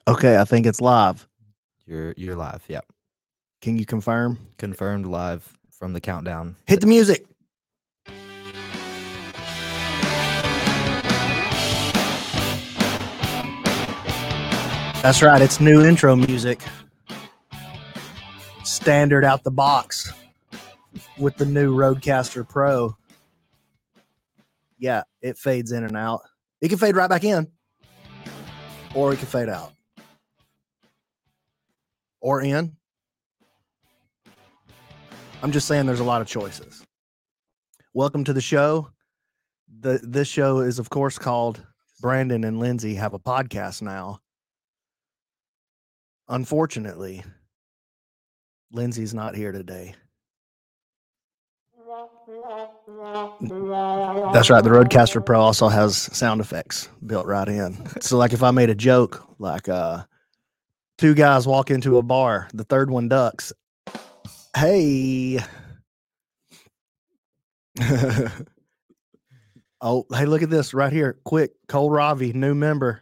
Okay, I think it's live. You're live. Yep. Can you confirm? Confirmed live from the countdown. Hit the music. That's right. It's new intro music. Standard out the box with the new Rodecaster Pro. Yeah, it fades in and out. It can fade right back in, or it can fade out, or in. I'm just saying there's a lot of choices. Welcome to the show. This show is, of course, called Brandon and Lindsay Have a Podcast Now. Unfortunately, Lindsay's not here today. That's right. The Rodecaster Pro also has sound effects built right in. So, like, if I made a joke, like, two guys walk into a bar, the third one ducks. Hey. Oh, hey, look at this right here. Quick, Cole Ravi, new member.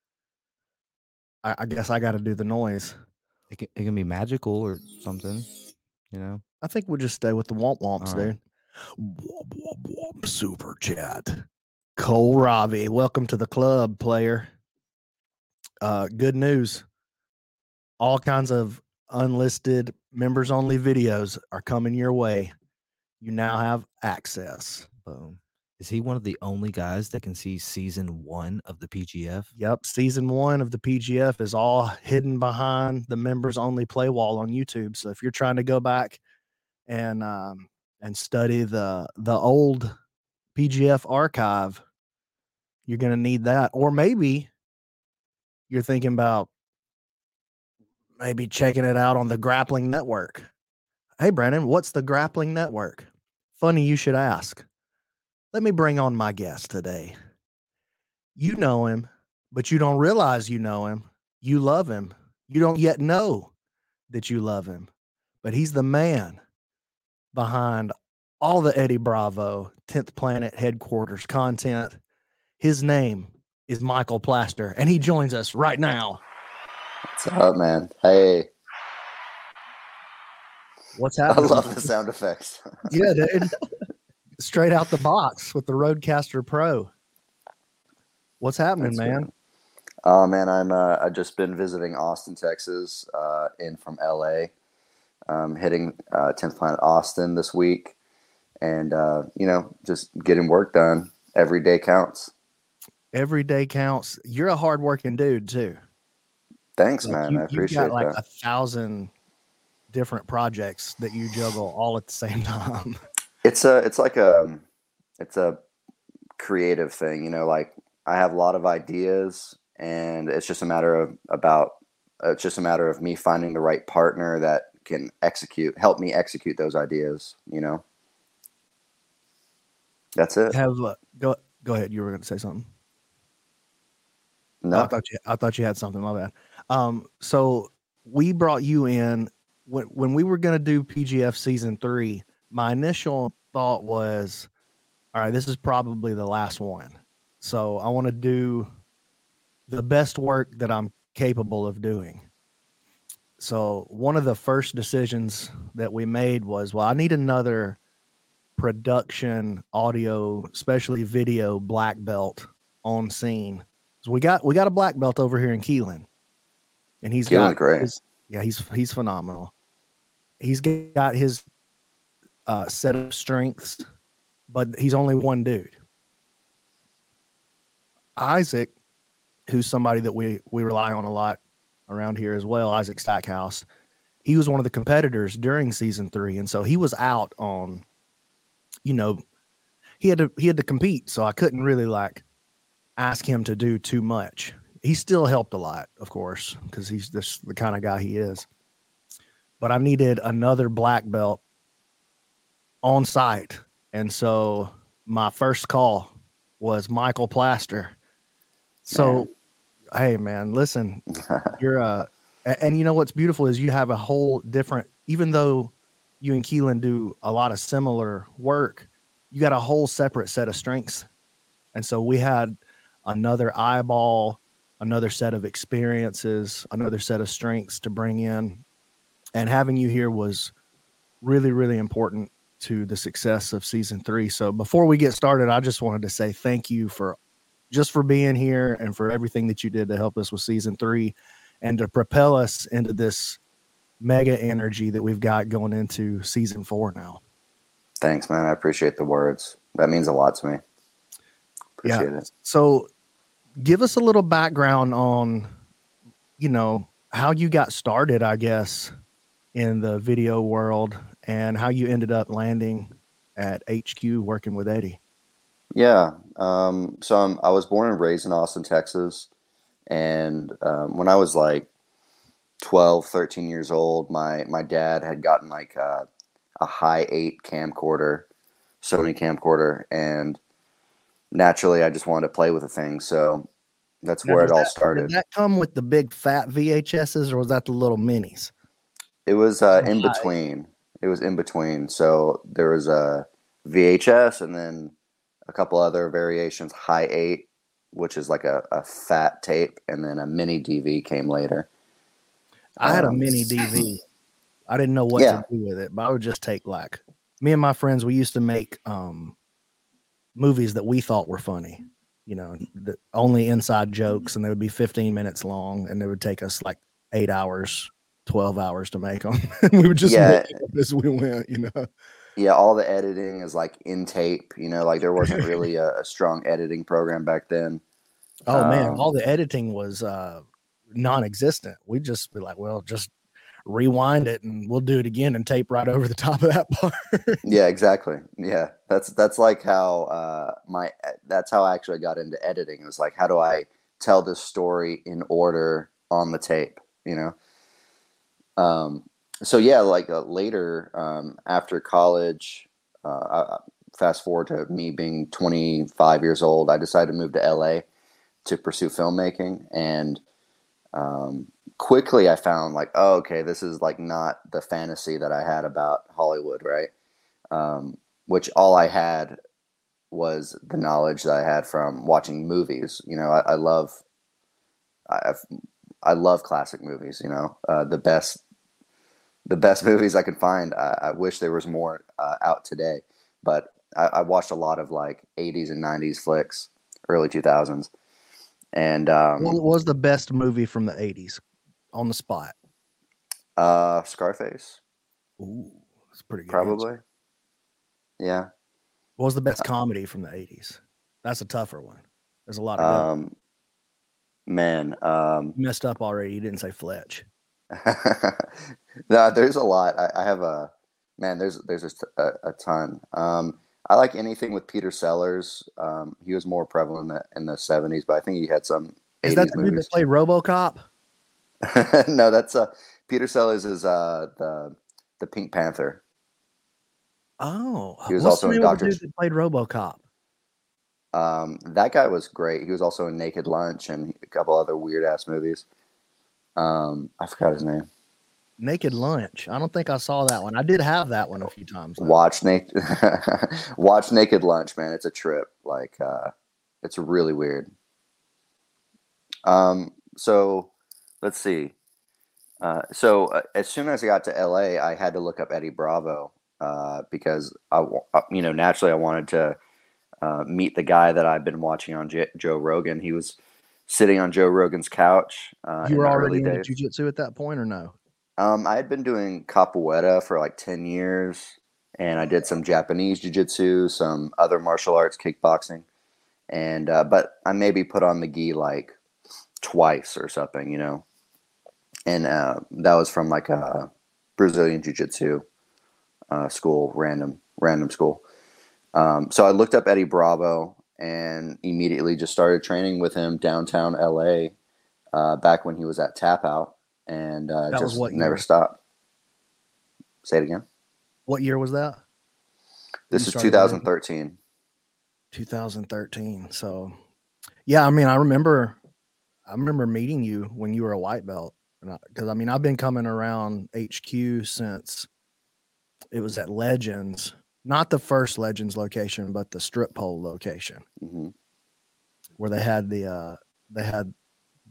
I guess I got to do the noise. It can be magical or something, you know. I think we'll just stay with the womp womps, All right. dude. Womp womp womp super chat. Cole Ravi, welcome to the club, player. Good news. All kinds of unlisted members only videos are coming your way. You now have access. Boom. Is he one of the only guys that can see season 1 of the PGF? Yep, season 1 of the PGF is all hidden behind the members only play wall on YouTube. So if you're trying to go back and study the old PGF archive, you're going to need that. Or maybe you're thinking about maybe checking it out on the Grappling Network. Hey, Brandon, what's the Grappling Network? Funny you should ask. Let me bring on my guest today. You know him, but you don't realize you know him. You love him. You don't yet know that you love him. But he's the man behind all the Eddie Bravo 10th Planet headquarters content. His name is Michael Plaster, and he joins us right now. What's up, man? Hey. What's happening? I love the sound effects. Yeah, dude. Straight out the box with the Rodecaster Pro. What's happening, man? Good. Oh, man, I've just been visiting Austin, Texas, in from LA. Hitting 10th Planet Austin this week, and just getting work done. Every day counts. Every day counts. You're a hardworking dude too. Thanks, man. I appreciate you've got like that. 1,000 different projects that you juggle all at the same time. It's a creative thing, like I have a lot of ideas, and it's just a matter of me finding the right partner that can help me execute those ideas. That's it. Go ahead. You were going to say something. No, I thought you had something. My bad. So we brought you in when we were going to do PGF season 3. My initial thought was, all right, this is probably the last one. So I want to do the best work that I'm capable of doing. So one of the first decisions that we made was, well, I need another production, audio, especially video black belt on scene. So we got a black belt over here in Keelan, and he's Keelan's great. He's phenomenal. He's got his set of strengths, but he's only one dude. Isaac, who's somebody that we rely on a lot around here as well, Isaac Stackhouse, he was one of the competitors during season 3, and so he was out on, he had to compete, so I couldn't really ask him to do too much. He still helped a lot, of course, because he's just the kind of guy he is. But I needed another black belt on site, and so my first call was Michael Plaster. So, hey, man, listen, you're and you know what's beautiful is you have a whole different, even though you and Keelan do a lot of similar work, you got a whole separate set of strengths. And so we had another eyeball another set of experiences, another set of strengths to bring in. And having you here was really, really important to the success of season 3. So before we get started, I just wanted to say thank you for being here and for everything that you did to help us with season 3 and to propel us into this mega energy that we've got going into season 4 now. Thanks, man. I appreciate the words. That means a lot to me. Appreciate it. So give us a little background on, how you got started, I guess, in the video world and how you ended up landing at HQ working with Eddie. Yeah. So I was born and raised in Austin, Texas. And when I was like 12, 13 years old, my dad had gotten like a Hi8 camcorder, Sony camcorder. And naturally, I just wanted to play with the thing. So that's where it all started. Did that come with the big fat VHSs or was that the little minis? It was in between. It was in between. So there was a VHS and then a couple other variations, Hi8, which is like a fat tape, and then a mini DV came later. I had a mini DV. I didn't know what to do with it, but I would just take me and my friends, we used to make movies that we thought were funny, only inside jokes, and they would be 15 minutes long, and it would take us like 8 hours, 12 hours to make them. We would just make it up as we went, Yeah, all the editing is like in tape, like there wasn't really a strong editing program back then. Oh man, all the editing was non-existent. We'd just be like, well, just rewind it and we'll do it again and tape right over the top of that part. Yeah, exactly. Yeah, that's like how that's how I actually got into editing. It was like, how do I tell this story in order on the tape, So yeah, like later after college, fast forward to me being 25 years old, I decided to move to LA to pursue filmmaking, and quickly I found like, oh, okay, this is like not the fantasy that I had about Hollywood, right? Which all I had was the knowledge that I had from watching movies. I love classic movies. The best movies I could find. I wish there was more out today, but I watched a lot of like 80s and 90s flicks, early 2000s. And what was the best movie from the 80s on the spot? Scarface. Ooh, that's pretty good. Probably. Answer. Yeah. What was the best comedy from the 80s? That's a tougher one. There's a lot of good. Man, you messed up already. You didn't say Fletch. No, there's a lot. I have there's a ton. I like anything with Peter Sellers. He was more prevalent in the 70s, but I think he had some 80s Is that the movies. dude that played RoboCop? No, that's Peter Sellers is the Pink Panther. Oh, he was also in Doctor. Dude that played RoboCop. That guy was great. He was also in Naked Lunch and a couple other weird ass movies. I forgot his name. Naked Lunch. I don't think I saw that one. I did have that one a few times. Though. Watch Naked Lunch, man. It's a trip. Like, it's really weird. So let's see. As soon as I got to LA, I had to look up Eddie Bravo, because naturally I wanted to meet the guy that I've been watching on Joe Rogan. He was sitting on Joe Rogan's couch. You were already in jiu-jitsu at that point, or no? I had been doing capoeira for like 10 years, and I did some Japanese jiu-jitsu, some other martial arts, kickboxing, and but I maybe put on the gi like twice or something, and that was from like a Brazilian jiu-jitsu school, random school. So I looked up Eddie Bravo and immediately just started training with him downtown LA back when he was at Tap Out. And just never stopped. Say it again. What year was that? This is 2013. 2013. So, yeah, I mean, I remember meeting you when you were a white belt, because I've been coming around HQ since it was at Legends, not the first Legends location, but the strip pole location, where they had the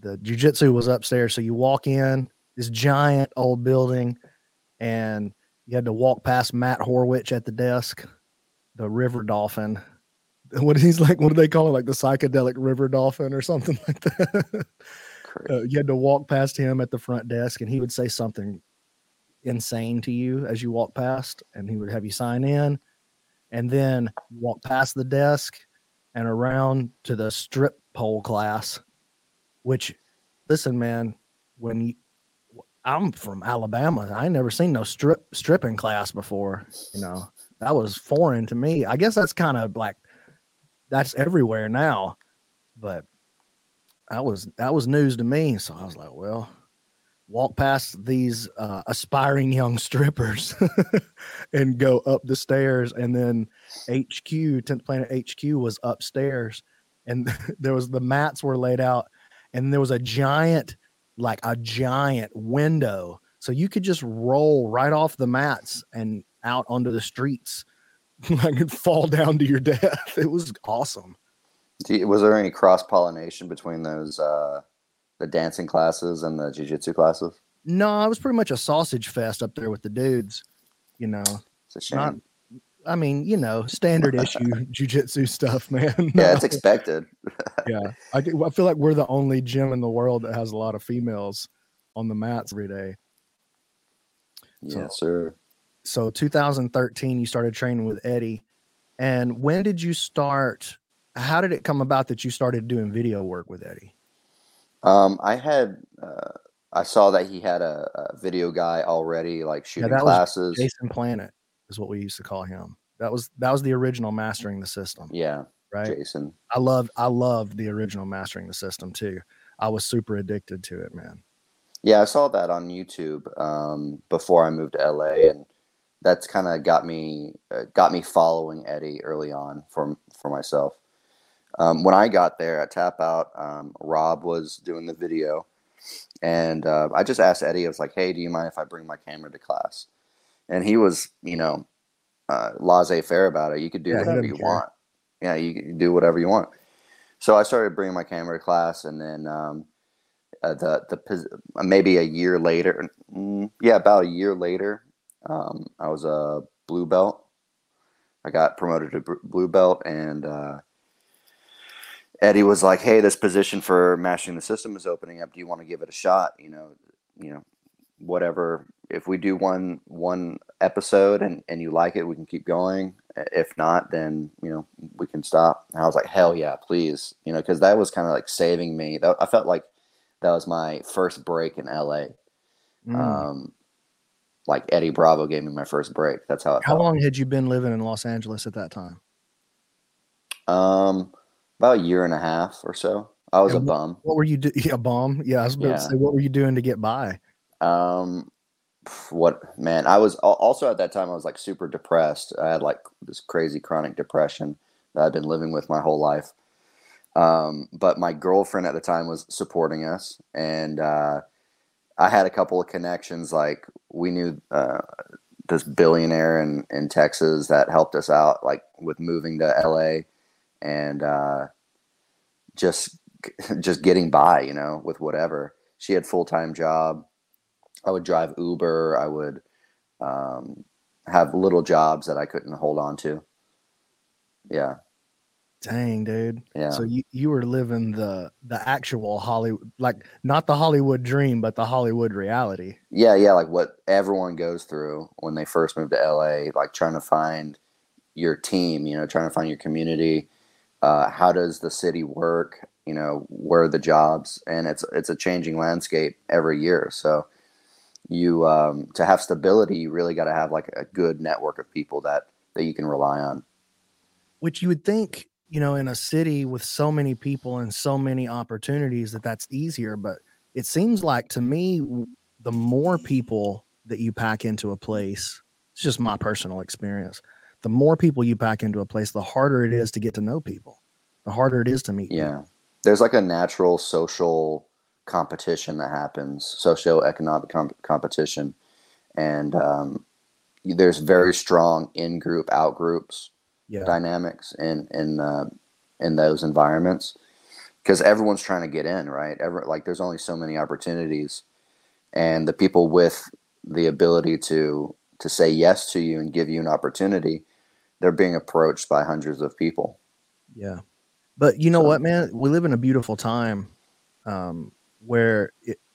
the jiu-jitsu was upstairs. So you walk in this giant old building, and you had to walk past Matt Horwich at the desk, the river dolphin. What he's like, what do they call it? Like the psychedelic river dolphin or something like that. You had to walk past him at the front desk, and he would say something insane to you as you walk past, and he would have you sign in, and then walk past the desk and around to the strip pole class, which, listen, man, I'm from Alabama, I ain't never seen no stripping class before. That was foreign to me. I guess that's kind of like, that's everywhere now, but that was news to me. So I was like, well, walk past these aspiring young strippers and go up the stairs, and then HQ, 10th Planet HQ was upstairs, and there was, the mats were laid out, and there was a giant window, so you could just roll right off the mats and out onto the streets, like and fall down to your death. It was awesome. Was there any cross-pollination between those the dancing classes and the jiu-jitsu classes? No, it was pretty much a sausage fest up there with the dudes. It's a shame. Standard issue jiu-jitsu stuff, man. Yeah, it's expected. Yeah, I feel like we're the only gym in the world that has a lot of females on the mats every day. Yes, sir. So 2013, you started training with Eddie. And when did you start? How did it come about that you started doing video work with Eddie? I saw that he had a video guy already, like shooting that classes. Was Jason Planet is what we used to call him. That was the original Mastering the System. Yeah, right. Jason. I loved the original Mastering the System too. I was super addicted to it, man. Yeah, I saw that on YouTube before I moved to LA, and that's kind of got me following Eddie early on for myself. When I got there at Tap Out, Rob was doing the video, and I just asked Eddie, I was like, hey, do you mind if I bring my camera to class? And he was, laissez-faire about it. You could do whatever you want. Yeah, you can do whatever you want. So I started bringing my camera to class, and then maybe a year later, about a year later, I was a blue belt. I got promoted to blue belt, and Eddie was like, hey, this position for Mastering the System is opening up. Do you want to give it a shot? Whatever. If we do one episode and you like it, we can keep going. If not, then, we can stop. And I was like, hell yeah, please. Because that was kind of like saving me. I felt like that was my first break in LA. Like Eddie Bravo gave me my first break. That's how it felt. How long had you been living in Los Angeles at that time? About a year and a half or so. I was a bum. What were you doing? A bum? Yeah, I was about to say, what were you doing to get by? I was also at that time, I was like super depressed. I had like this crazy chronic depression that I'd been living with my whole life. But my girlfriend at the time was supporting us, and I had a couple of connections. Like we knew this billionaire in Texas that helped us out, like with moving to LA, and just getting by, with whatever. She had full-time job. I would drive Uber. I would have little jobs that I couldn't hold on to. Yeah. Dang, dude. Yeah. So you were living the actual Hollywood, like not the Hollywood dream, but the Hollywood reality. Yeah, like what everyone goes through when they first move to LA, like trying to find your team, trying to find your community. How does the city work? Where are the jobs? And it's a changing landscape every year. So you to have stability, you really got to have like a good network of people that you can rely on. Which you would think, in a city with so many people and so many opportunities that's easier. But it seems like to me, the more people that you pack into a place, it's just my personal experience. The more people you pack into a place, the harder it is to get to know people, the harder it is to meet people. There's like a natural social competition that happens, socio-economic competition. And there's very strong in-group, out-groups dynamics in those environments. because everyone's trying to get in, right? Like there's only so many opportunities, and the people with the ability to say yes to you and give you an opportunity, they're being approached by hundreds of people. Yeah. But you know what, man? We live in a beautiful time where,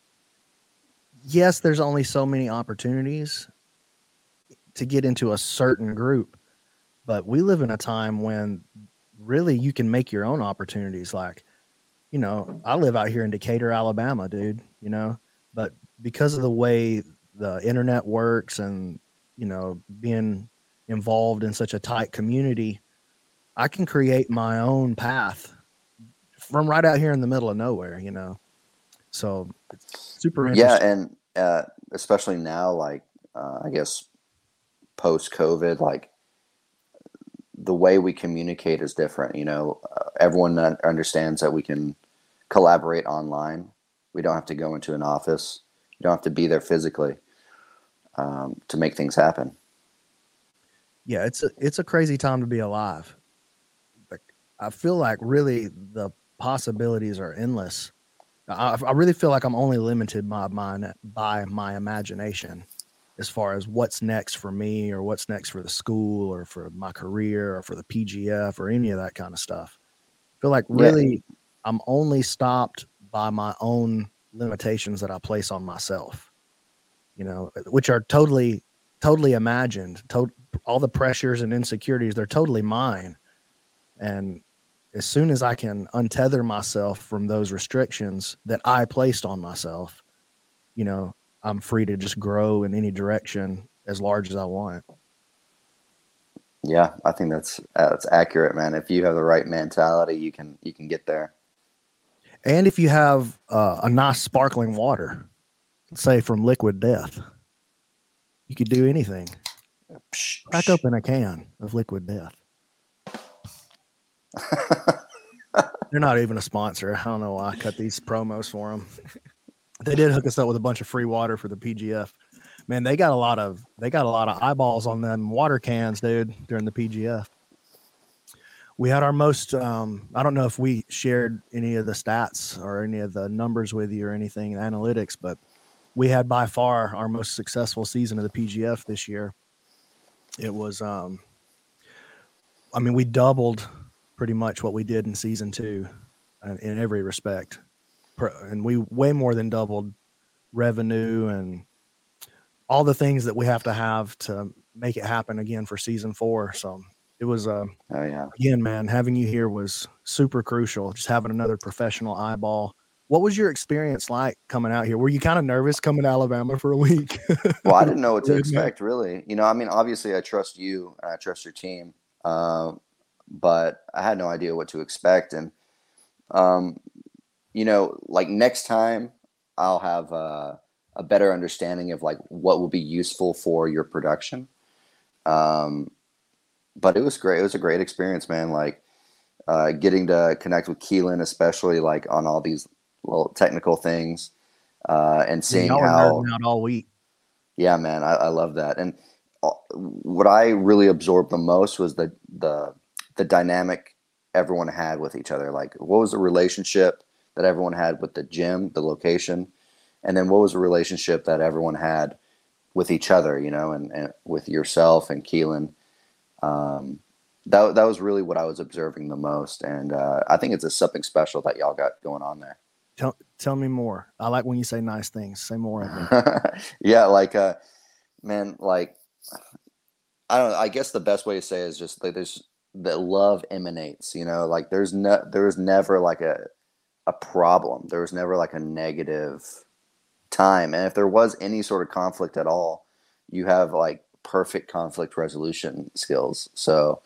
yes, there's only so many opportunities to get into a certain group, but we live in a time when really you can make your own opportunities. Like, you know, I live out here in Decatur, Alabama, dude, you know, but because of the way the internet works and, you know, being involved in such a tight community, I can create my own path from right out here in the middle of nowhere, you know. So it's super interesting. Yeah, and especially now, like I guess post COVID, like the way we communicate is different. You know, everyone understands that we can collaborate online. We don't have to go into an office. You don't have to be there physically to make things happen. Yeah, it's a crazy time to be alive. Like, I feel like really the possibilities are endless. I really feel like I'm only limited by my imagination as far as what's next for me or what's next for the school or for my career or for the PGF or any of that kind of stuff. I feel like really I'm only stopped by my own limitations that I place on myself, you know, which are totally imagined. All the pressures and insecurities, they're totally mine. And as soon as I can untether myself from those restrictions that I placed on myself, you know, I'm free to just grow in any direction as large as I want. Yeah, I think that's accurate, man. If you have the right mentality, you can get there. And if you have a nice sparkling water, say from Liquid Death, you could do anything. Crack open a can of Liquid Death. They're not even a sponsor. I don't know why I cut these promos for them. They did hook us up with a bunch of free water for the PGF. Man, they got a lot of eyeballs on them water cans, dude, during the PGF. We had our most I don't know if we shared any of the stats or any of the numbers with you or anything in analytics, but we had by far our most successful season of the PGF this year. It was I mean, we doubled pretty much what we did in season 2 in every respect. And we way more than doubled revenue and all the things that we have to make it happen again for season 4. So it was, again, man, having you here was super crucial. Just having another professional eyeball. What was your experience like coming out here? Were you kind of nervous coming to Alabama for a week? Well, I didn't know what to expect, really. You know, I mean, obviously I trust you and I trust your team. But I had no idea what to expect. And, you know, like next time I'll have a better understanding of like what will be useful for your production. But it was great. It was a great experience, man. Like getting to connect with Keelan, especially like on all these little technical things and seeing how out all week. Yeah, man, I love that. And what I really absorbed the most was the dynamic everyone had with each other. Like, what was the relationship that everyone had with the gym, the location, and then what was the relationship that everyone had with each other, you know, and with yourself and Keelan. That was really what I was observing the most, and I think it's something special that y'all got going on there. Tell me more. I like when you say nice things. Say more. Yeah, like man, like I don't know. I guess the best way to say it is just like there's the love emanates, you know, like there was never like a problem. There was never like a negative time. And if there was any sort of conflict at all, you have like perfect conflict resolution skills. So,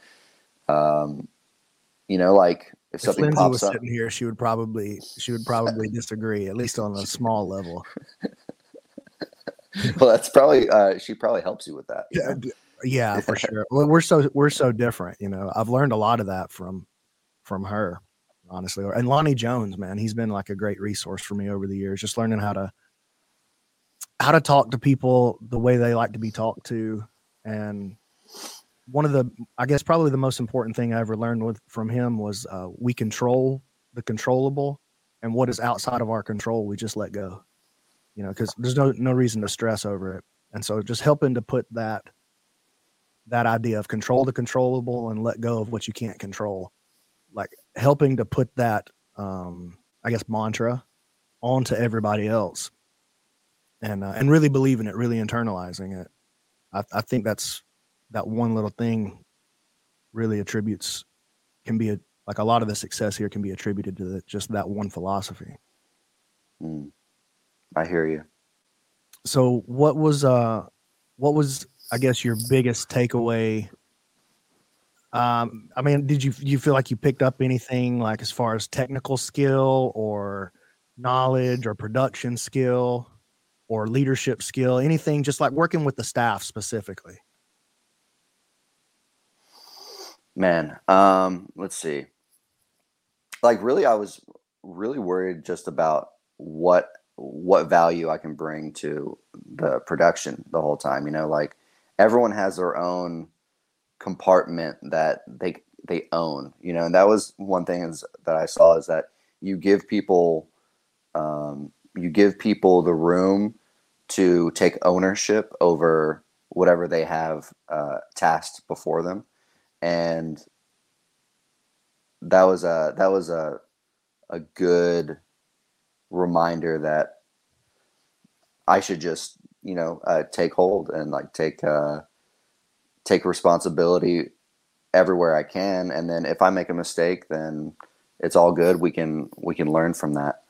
you know, like if something Lindsay pops was up sitting here, she would probably disagree, at least on a small level. Well, that's probably, she probably helps you with that. You know? Yeah, for sure. Well, we're so different, you know. I've learned a lot of that from her, honestly. And Lonnie Jones, man, he's been like a great resource for me over the years, just learning how to talk to people the way they like to be talked to. And one of the, I guess probably the most important thing I ever learned from him was we control the controllable, and what is outside of our control, we just let go. Because there's no reason to stress over it. And so just helping to put that idea of control the controllable and let go of what you can't control, like helping to put that, I guess, mantra onto everybody else, and really believing it, really internalizing it. I think that's that one little thing really can be like a lot of the success here can be attributed to just that one philosophy. I hear you. So what was I guess your biggest takeaway? I mean, did you feel like you picked up anything like as far as technical skill or knowledge or production skill or leadership skill, anything just like working with the staff specifically? Man, let's see. Like really, I was really worried just about what value I can bring to the production the whole time. Like everyone has their own compartment that they own, and that was one thing that I saw, is that you give people the room to take ownership over whatever they have tasked before them. And that was a good reminder that I should just take hold and like take responsibility everywhere I can, and then if I make a mistake, then it's all good. We can learn from that.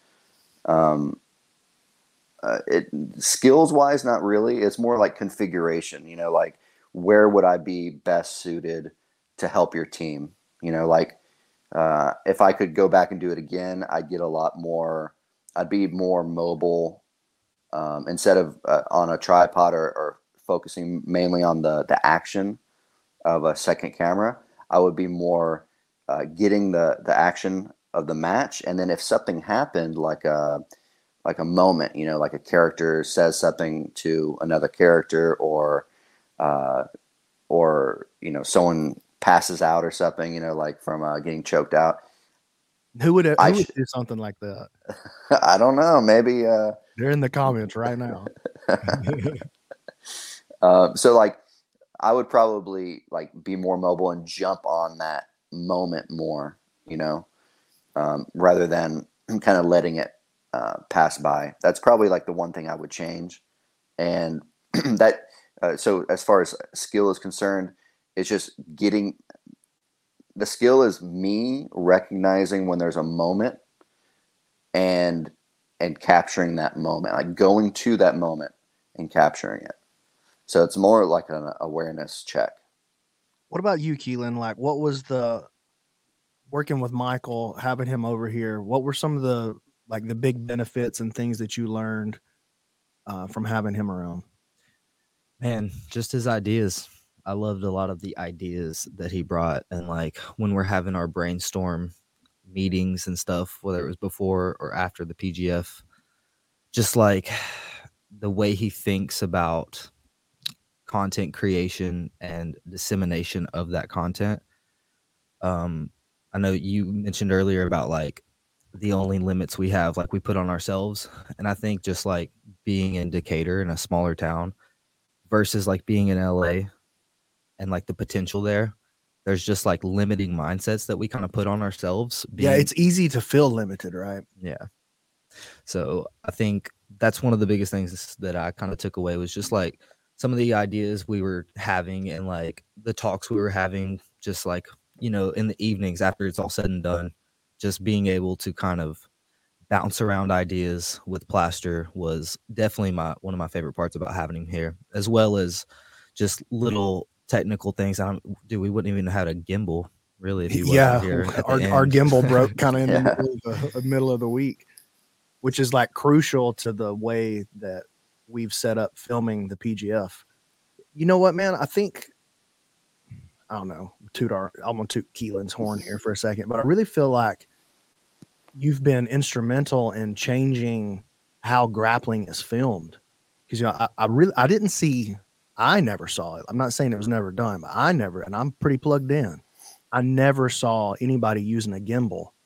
Skills wise, not really. It's more like configuration. Like where would I be best suited to help your team? Like if I could go back and do it again, I'd be more mobile, instead of on a tripod or focusing mainly on the action of a second camera. I would be more getting the action of the match, and then if something happened, like a moment, like a character says something to another character, or someone passes out or something, like from getting choked out. Who would do something like that? I don't know. Maybe they're in the comments right now. So like I would probably like be more mobile and jump on that moment more, rather than kind of letting it pass by. That's probably like the one thing I would change. And that so as far as skill is concerned, it's just the skill is me recognizing when there's a moment and capturing that moment, like going to that moment and capturing it. So it's more like an awareness check. What about you, Keelan? Like, what was working with Michael, having him over here? What were some of the big benefits and things that you learned from having him around? Man, just his ideas. I loved a lot of the ideas that he brought. And like when we're having our brainstorm meetings and stuff, whether it was before or after the PGF, just like the way he thinks about content creation and dissemination of that content. I know you mentioned earlier about like the only limits we have, like we put on ourselves. And I think just like being in Decatur, in a smaller town, versus like being in LA and like the potential there's just like limiting mindsets that we kind of put on ourselves. It's easy to feel limited, right? Yeah. So I think that's one of the biggest things that I kind of took away, was just like some of the ideas we were having and like the talks we were having, just like, in the evenings after it's all said and done, just being able to kind of bounce around ideas with Plaster was definitely one of my favorite parts about having him here, as well as just little technical things. We wouldn't even have had a gimbal really if he wasn't here. Our gimbal broke kind of in the middle of the week, which is like crucial to the way that we've set up filming the PGF. You know what, man? I think, I don't know, I'm gonna toot Keelan's horn here for a second, but I really feel like you've been instrumental in changing how grappling is filmed. Because I never saw it. I'm not saying it was never done, but and I'm pretty plugged in. I never saw anybody using a gimbal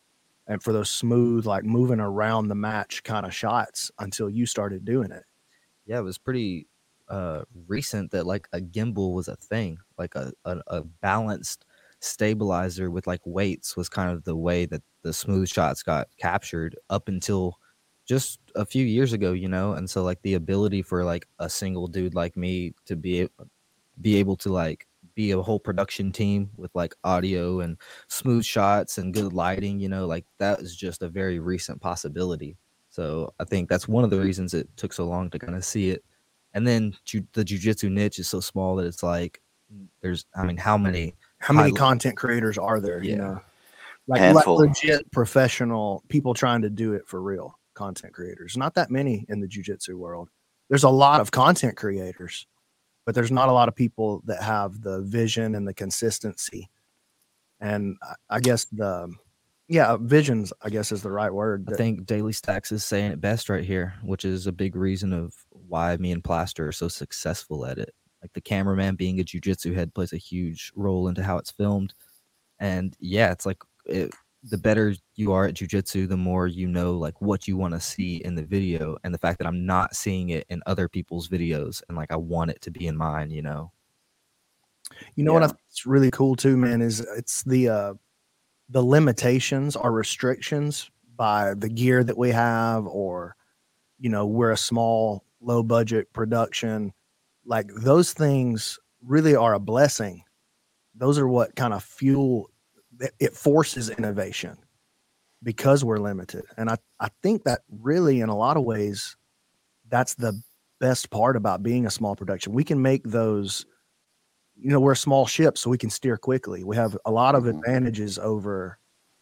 and for those smooth, like moving around the match kind of shots until you started doing it. Yeah, it was pretty recent that like a gimbal was a thing. Like a balanced stabilizer with like weights was kind of the way that the smooth shots got captured up until just a few years ago, you know. And so like the ability for like a single dude like me to be able to like be a whole production team with like audio and smooth shots and good lighting, you know, like that is just a very recent possibility. So I think that's one of the reasons it took so long to kind of see it. And then the jujitsu niche is so small that it's like there's, I mean, how many content creators are there? Yeah. You know, like Handful. legit professional people trying to do it for real. Content creators, not that many in the jiu-jitsu world. There's a lot of content creators, but there's not a lot of people that have the vision and the consistency. And I guess visions, I guess, is the right word. I think Daily Stacks is saying it best right here, which is a big reason of why me and Plaster are so successful at it. Like the cameraman being a jiu-jitsu head plays a huge role into how it's filmed. And yeah, it's like the better you are at jiu-jitsu, the more you know like what you want to see in the video, and the fact that I'm not seeing it in other people's videos and like I want it to be in mine, you know. What I think is really cool too, man, is it's the limitations or restrictions by the gear that we have, or we're a small low budget production. Like those things really are a blessing. Those are what kind of fuel it forces innovation because we're limited. And I think that really, in a lot of ways, that's the best part about being a small production. We can make those, we're a small ship, so we can steer quickly. We have a lot of advantages over,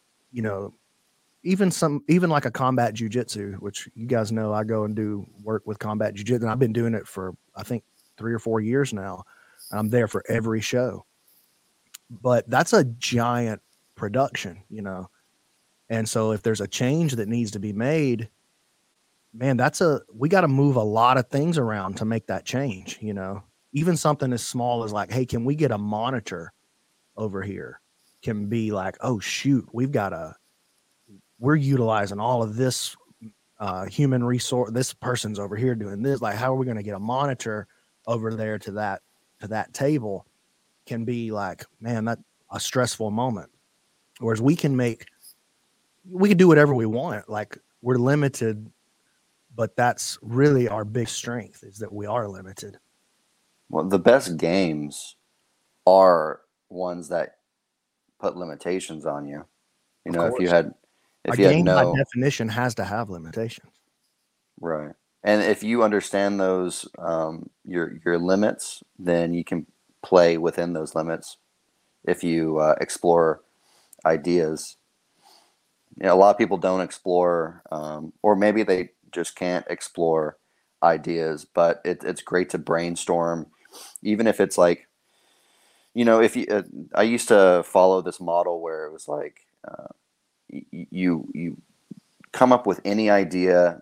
even like a combat jujitsu, which you guys know I go and do work with combat jujitsu, and I've been doing it for, I think, 3 or 4 years now. I'm there for every show. But that's a giant production, and so if there's a change that needs to be made, man, we got to move a lot of things around to make that change. Even something as small as like, hey, can we get a monitor over here? Can be like, oh shoot, we're utilizing all of this human resource. This person's over here doing this. Like, how are we going to get a monitor over there to that table? Can be like, man, that's a stressful moment. Whereas we can do whatever we want. Like, we're limited, but that's really our big strength, is that we are limited. Well, the best games are ones that put limitations on you. If you had by definition has to have limitations. Right. And if you understand those, your limits, then you can play within those limits. If you explore ideas, a lot of people don't explore, or maybe they just can't explore ideas. But it's great to brainstorm, even if it's like, if you. I used to follow this model where it was like, you come up with any idea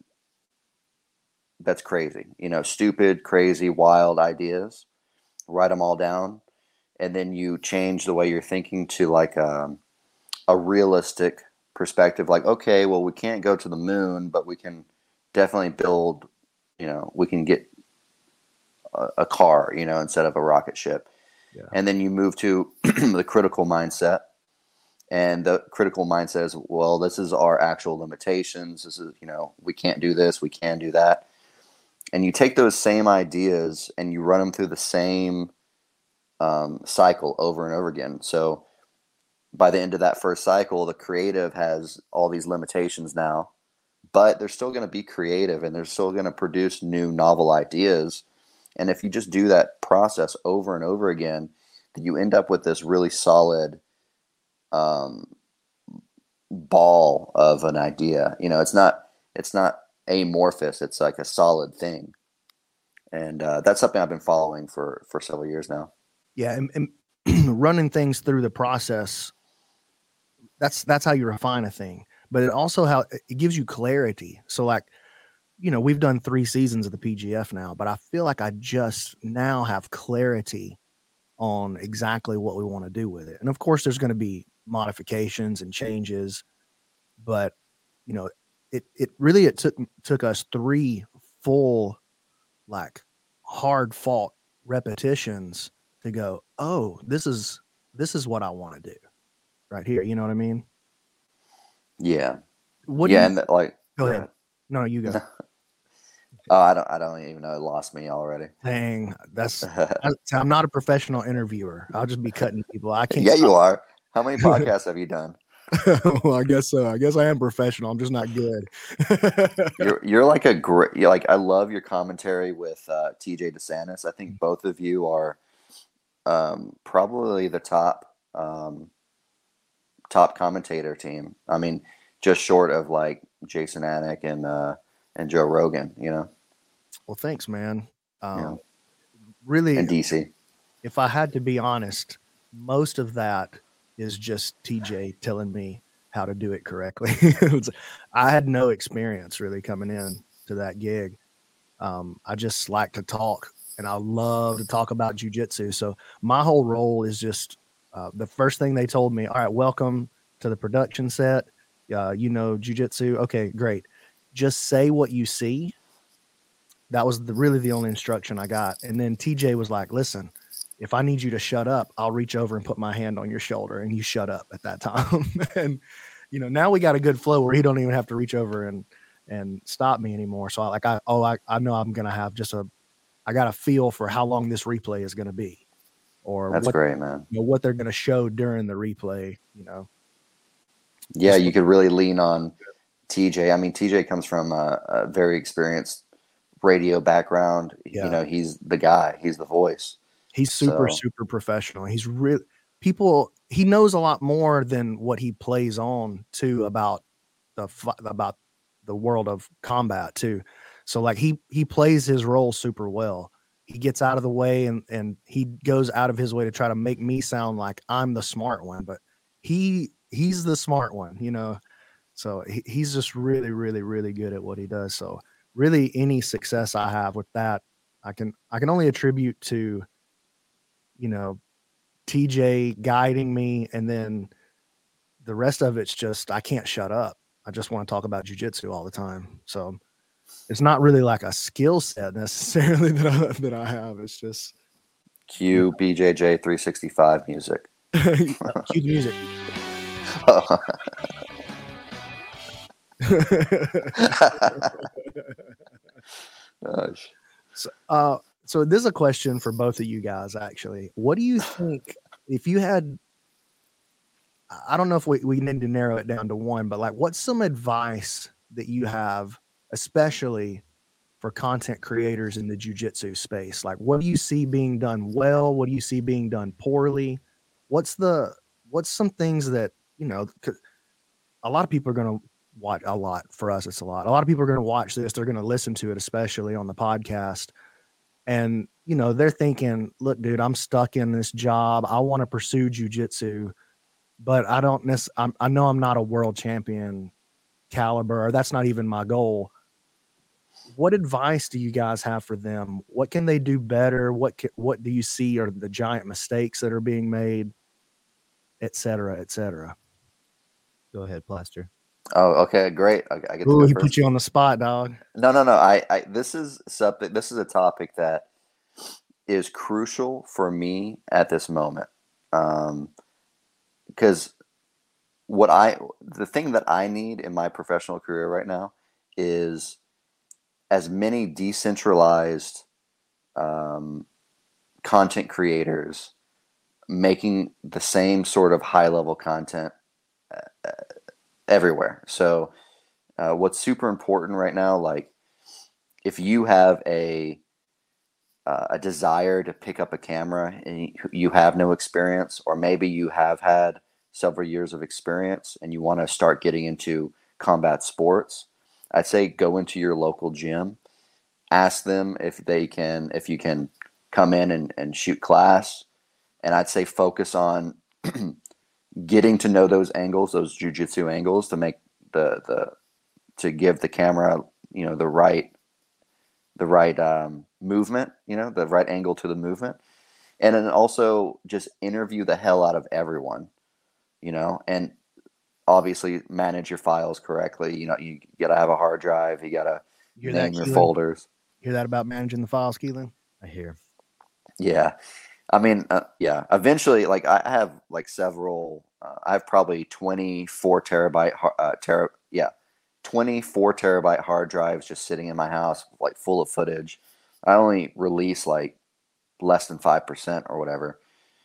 that's crazy, stupid, crazy, wild ideas. Write them all down, and then you change the way you're thinking to like a realistic perspective. Like, okay, well, we can't go to the moon, but we can definitely build, we can get a car, instead of a rocket ship. Yeah. And then you move to the critical mindset, and the critical mindset is, well, this is our actual limitations. This is, we can't do this, we can do that. And you take those same ideas and you run them through the same cycle over and over again. So by the end of that first cycle, the creative has all these limitations now, but they're still going to be creative and they're still going to produce new novel ideas. And if you just do that process over and over again, you end up with this really solid ball of an idea. It's not amorphous. It's like a solid thing. And that's something I've been following for several years now. Yeah. And running things through the process, that's how you refine a thing, but it gives you clarity. So like, we've done 3 seasons of the PGF now, but I feel like I just now have clarity on exactly what we want to do with it. And of course there's going to be modifications and changes, but you know, it took us 3 full, like, hard fought repetitions to go, oh, this is what I want to do right here. You know what I mean? Yeah. What do Yeah, you and like go go ahead? ahead. No, you go. Oh, I don't even know. It lost me already. Dang, I'm not a professional interviewer. I'll just be cutting people. I can't Yeah, stop. you are. How many podcasts have you done? Well, I guess so. I guess I am professional. I'm just not good. You're like a great. You're like I love your commentary with TJ DeSantis. I think both of you are probably the top commentator team. I mean, just short of like Jason Anik and Joe Rogan. Well, thanks, man. Yeah, Really, and DC. if I had to be honest, most of that is just TJ telling me how to do it correctly. I had no experience really coming in to that gig. I just like to talk, and I love to talk about jujitsu. So my whole role is just the first thing they told me. All right, welcome to the production set. Jujitsu. Okay, great. Just say what you see. That was really the only instruction I got. And then TJ was like, listen, if I need you to shut up, I'll reach over and put my hand on your shoulder and you shut up at that time. And, now we got a good flow where he don't even have to reach over and stop me anymore. So I know I'm going to have I got a feel for how long this replay is going to be, or That's great, man. what they're going to show during the replay, Yeah, you could really lean on TJ. I mean, TJ comes from a very experienced radio background. Yeah. He's the guy. He's the voice. He's super professional. He's really he knows a lot more than what he plays on too about the world of combat too. So like he plays his role super well. He gets out of the way and he goes out of his way to try to make me sound like I'm the smart one, but he's the smart one, So he's just really, really, really good at what he does. So really any success I have with that, I can only attribute to, TJ guiding me, and then the rest of it's just I can't shut up. I just want to talk about jujitsu all the time. So it's not really like a skill set necessarily that I have. It's just cue BJJ 365 music. Cue the music. Gosh. So this is a question for both of you guys, actually. What do you think if you had, I don't know if we need to narrow it down to one, but like, what's some advice that you have, especially for content creators in the jiu-jitsu space? Like, what do you see being done well? What do you see being done poorly? What's some things that, a lot of people are going to watch a lot. For us, it's a lot. A lot of people are going to watch this. They're going to listen to it, especially on the podcast. And, they're thinking, look, dude, I'm stuck in this job. I want to pursue jujitsu, but I know I'm not a world champion caliber, or that's not even my goal. What advice do you guys have for them? What can they do better? What do you see are the giant mistakes that are being made, et cetera, et cetera? Go ahead, Plaster. Oh, okay, great. I get to go he first. put you on the spot, dog. No. This is a topic that is crucial for me at this moment. Because the thing that I need in my professional career right now is as many decentralized content creators making the same sort of high level content everywhere. So what's super important right now, like if you have a desire to pick up a camera and you have no experience, or maybe you have had several years of experience and you want to start getting into combat sports, I'd say go into your local gym, ask them if you can come in and shoot class. And I'd say focus on getting to know those angles, those jiu-jitsu angles, to make to give the camera, the right movement, the right angle to the movement. And then also just interview the hell out of everyone, and obviously manage your files correctly. You know, you gotta have a hard drive. You gotta Hear that, name your Keelan? folders. Hear that about managing the files, Keelan? I hear. Yeah. I mean, yeah. Eventually, like I have like several. I have probably 24 terabyte, 24 terabyte hard drives just sitting in my house, like full of footage. I only release like less than 5% or whatever.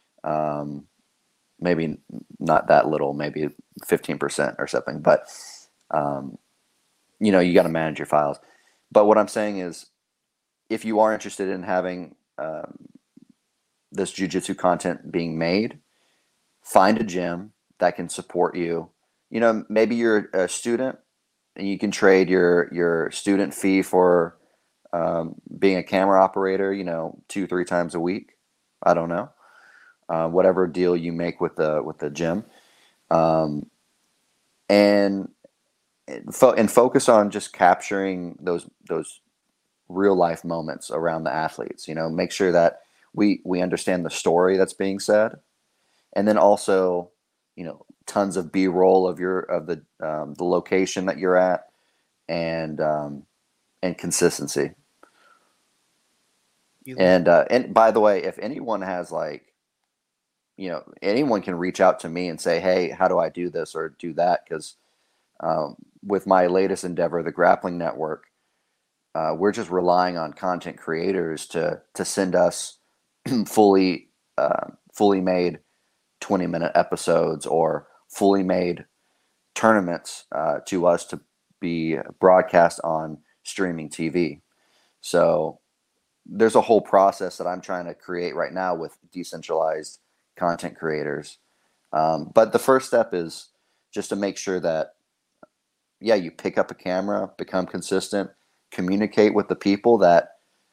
Maybe not that little, maybe 15% or something. But you know, you got to manage your files. But what I'm saying is, if you are interested in having this jiu-jitsu content being made, find a gym that can support you. You know, maybe you're a student and you can trade your student fee for being a camera operator, you know, 2-3 times a week. I don't know. Whatever deal you make with the gym. And focus on just capturing those real life moments around the athletes. You know, make sure that we understand the story that's being said, and then also, you know, tons of B-roll of the location that you're at, and consistency. And by the way, if anyone has like, you know, anyone can reach out to me and say, hey, how do I do this or do that? Because with my latest endeavor, the Grappling Network, we're just relying on content creators to send us fully made 20-minute episodes or fully made tournaments to us to be broadcast on streaming TV. So there's a whole process that I'm trying to create right now with decentralized content creators. But the first step is just to make sure that, yeah, you pick up a camera, become consistent, communicate with the people that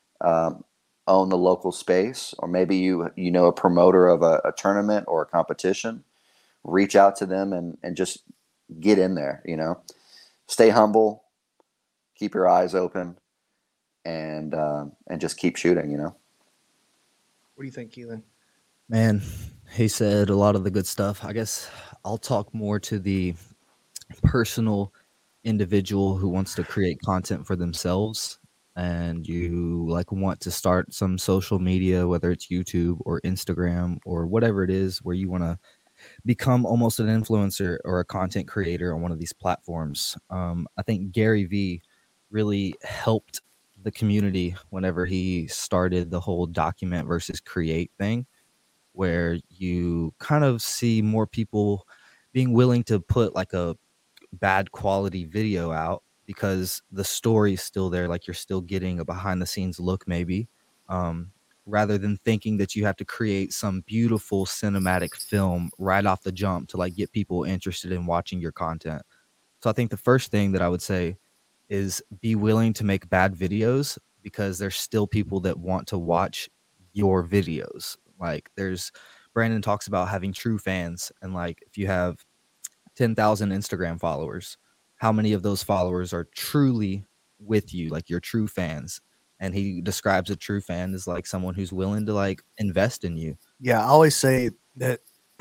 own the local space, or maybe you know a promoter of a tournament or a competition. Reach out to them and just get in there. You know, stay humble, keep your eyes open, and just keep shooting. You know. What do you think, Keelan? Man, he said a lot of the good stuff. I guess I'll talk more to the personal individual who wants to create content for themselves, and you like want to start some social media, whether it's YouTube or Instagram or whatever it is, where you want to become almost an influencer or a content creator on one of these platforms. I think Gary Vee really helped the community whenever he started the whole document versus create thing, where you kind of see more people being willing to put like a bad quality video out because the story is still there, like you're still getting a behind the scenes look maybe, rather than thinking that you have to create some beautiful cinematic film right off the jump to like get people interested in watching your content. So I think the first thing that I would say is be willing to make bad videos, because there's still people that want to watch your videos. Like Brandon talks about having true fans, and like if you have 10,000 Instagram followers, how many of those followers are truly with you, like your true fans? And he describes a true fan as like someone who's willing to like invest in you. Yeah, I always say that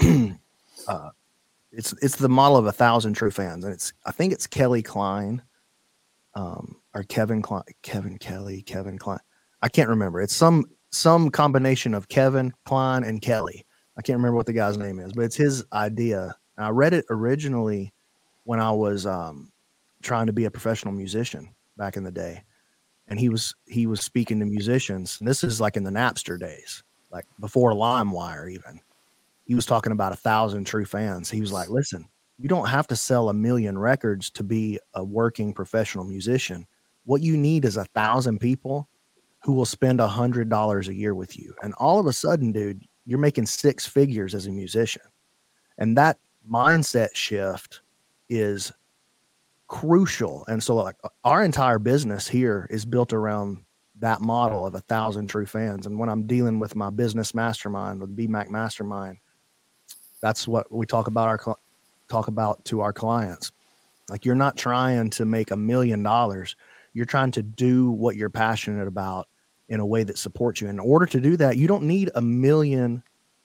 it's the model of 1,000 true fans, and I think it's Kelly Klein, or Kevin Klein, Kevin Klein. I can't remember. It's some combination of Kevin Klein and Kelly. I can't remember what the guy's name is, but it's his idea. I read it originally when I was trying to be a professional musician back in the day, and he was speaking to musicians. And this is like in the Napster days, like before LimeWire even. He was talking about 1,000 true fans. He was like, "Listen, you don't have to sell 1 million records to be a working professional musician. What you need is 1,000 people who will spend $100 a year with you, and all of a sudden, dude, you're making 6 figures as a musician." And that mindset shift is crucial. And so like our entire business here is built around that model of 1,000 true fans. And when I'm dealing with my business mastermind with BMAC Mastermind, that's what we talk about to our clients. Like, you're not trying to make $1 million. You're trying to do what you're passionate about in a way that supports you. In order to do that, you don't need 1 million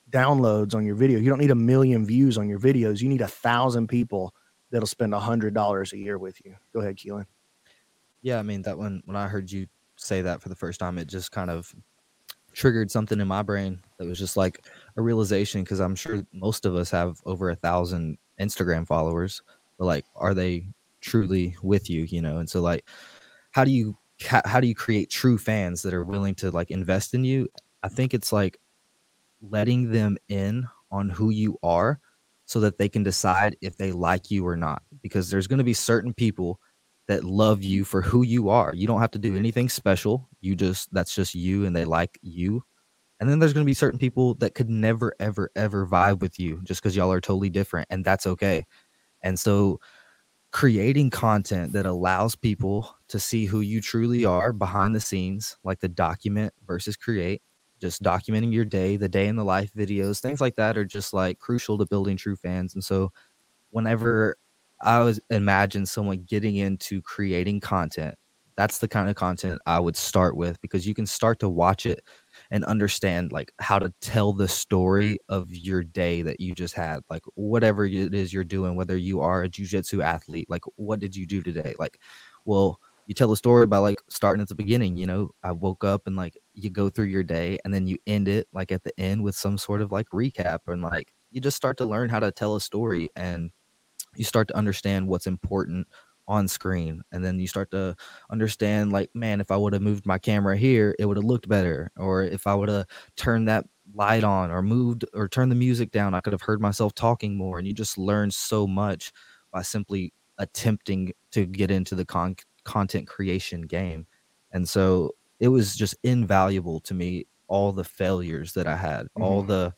downloads on your video. You don't need 1 million views on your videos. You need 1,000 people that'll spend $100 a year with you. Go ahead, Keelan. Yeah, I mean, that when I heard you say that for the first time, it just kind of triggered something in my brain that was just like a realization, because I'm sure most of us have over 1,000 Instagram followers, but like, are they truly with you, you know? And so like, how do you create true fans that are willing to like invest in you? I think it's like letting them in on who you are so that they can decide if they like you or not, because there's going to be certain people that love you for who you are. You don't have to do anything special. That's just you, and they like you. And then there's going to be certain people that could never, ever, ever vibe with you just because y'all are totally different, and that's okay. And so creating content that allows people to see who you truly are behind the scenes, like the document versus create, just documenting your day, the day in the life videos, things like that are just like crucial to building true fans. And so whenever I imagine someone getting into creating content, that's the kind of content I would start with, because you can start to watch it and understand like how to tell the story of your day that you just had, like whatever it is you're doing, whether you are a jiu-jitsu athlete, like what did you do today? Like, well, you tell a story by like starting at the beginning, you know, I woke up, and like you go through your day and then you end it like at the end with some sort of like recap, and like you just start to learn how to tell a story, and you start to understand what's important on screen. And then you start to understand like, man, if I would have moved my camera here, it would have looked better. Or if I would have turned that light on or moved or turned the music down, I could have heard myself talking more. And you just learn so much by simply attempting to get into the content creation game. And so it was just invaluable to me, all the failures that I had, all the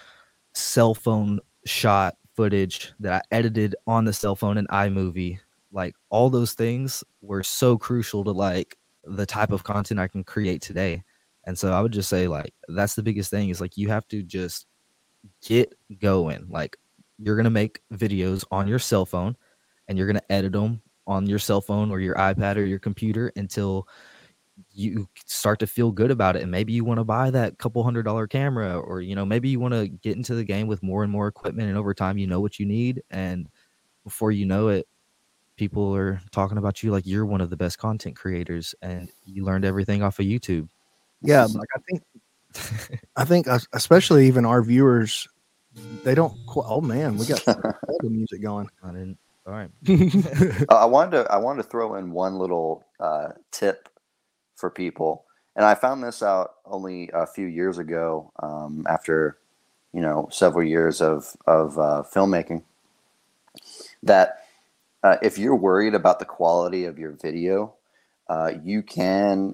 cell phone shot footage that I edited on the cell phone in iMovie, like all those things were so crucial to like the type of content I can create today. And so I would just say like, that's the biggest thing, is like, you have to just get going. Like, you're going to make videos on your cell phone, and you're going to edit them on your cell phone or your iPad or your computer until you start to feel good about it. And maybe you want to buy that couple $100 camera, or, you know, maybe you want to get into the game with more and more equipment, and over time, you know what you need. And before you know it, people are talking about you like you're one of the best content creators, and you learned everything off of YouTube. Yeah. Like I think especially even our viewers, they don't oh man, we got all the music going. I didn't. All right. I wanted to throw in one little tip for people, and I found this out only a few years ago, after several years of filmmaking, that if you're worried about the quality of your video, you can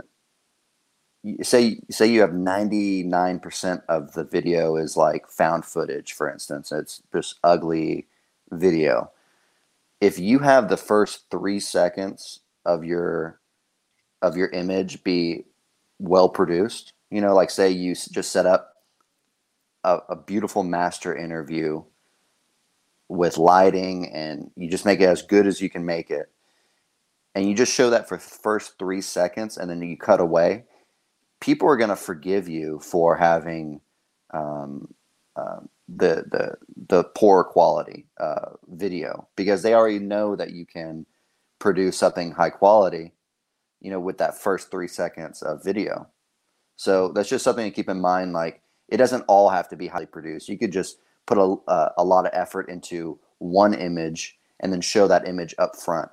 say you have 99% of the video is like found footage, for instance. It's just ugly video. If you have the first 3 seconds of your image be well produced, like say you just set up a beautiful master interview with lighting, and you just make it as good as you can make it, and you just show that for the first 3 seconds, and then you cut away, people are going to forgive you for having the poor quality video, because they already know that you can produce something high quality, with that first 3 seconds of video. So that's just something to keep in mind. Like, it doesn't all have to be highly produced. You could just put a lot of effort into one image and then show that image up front.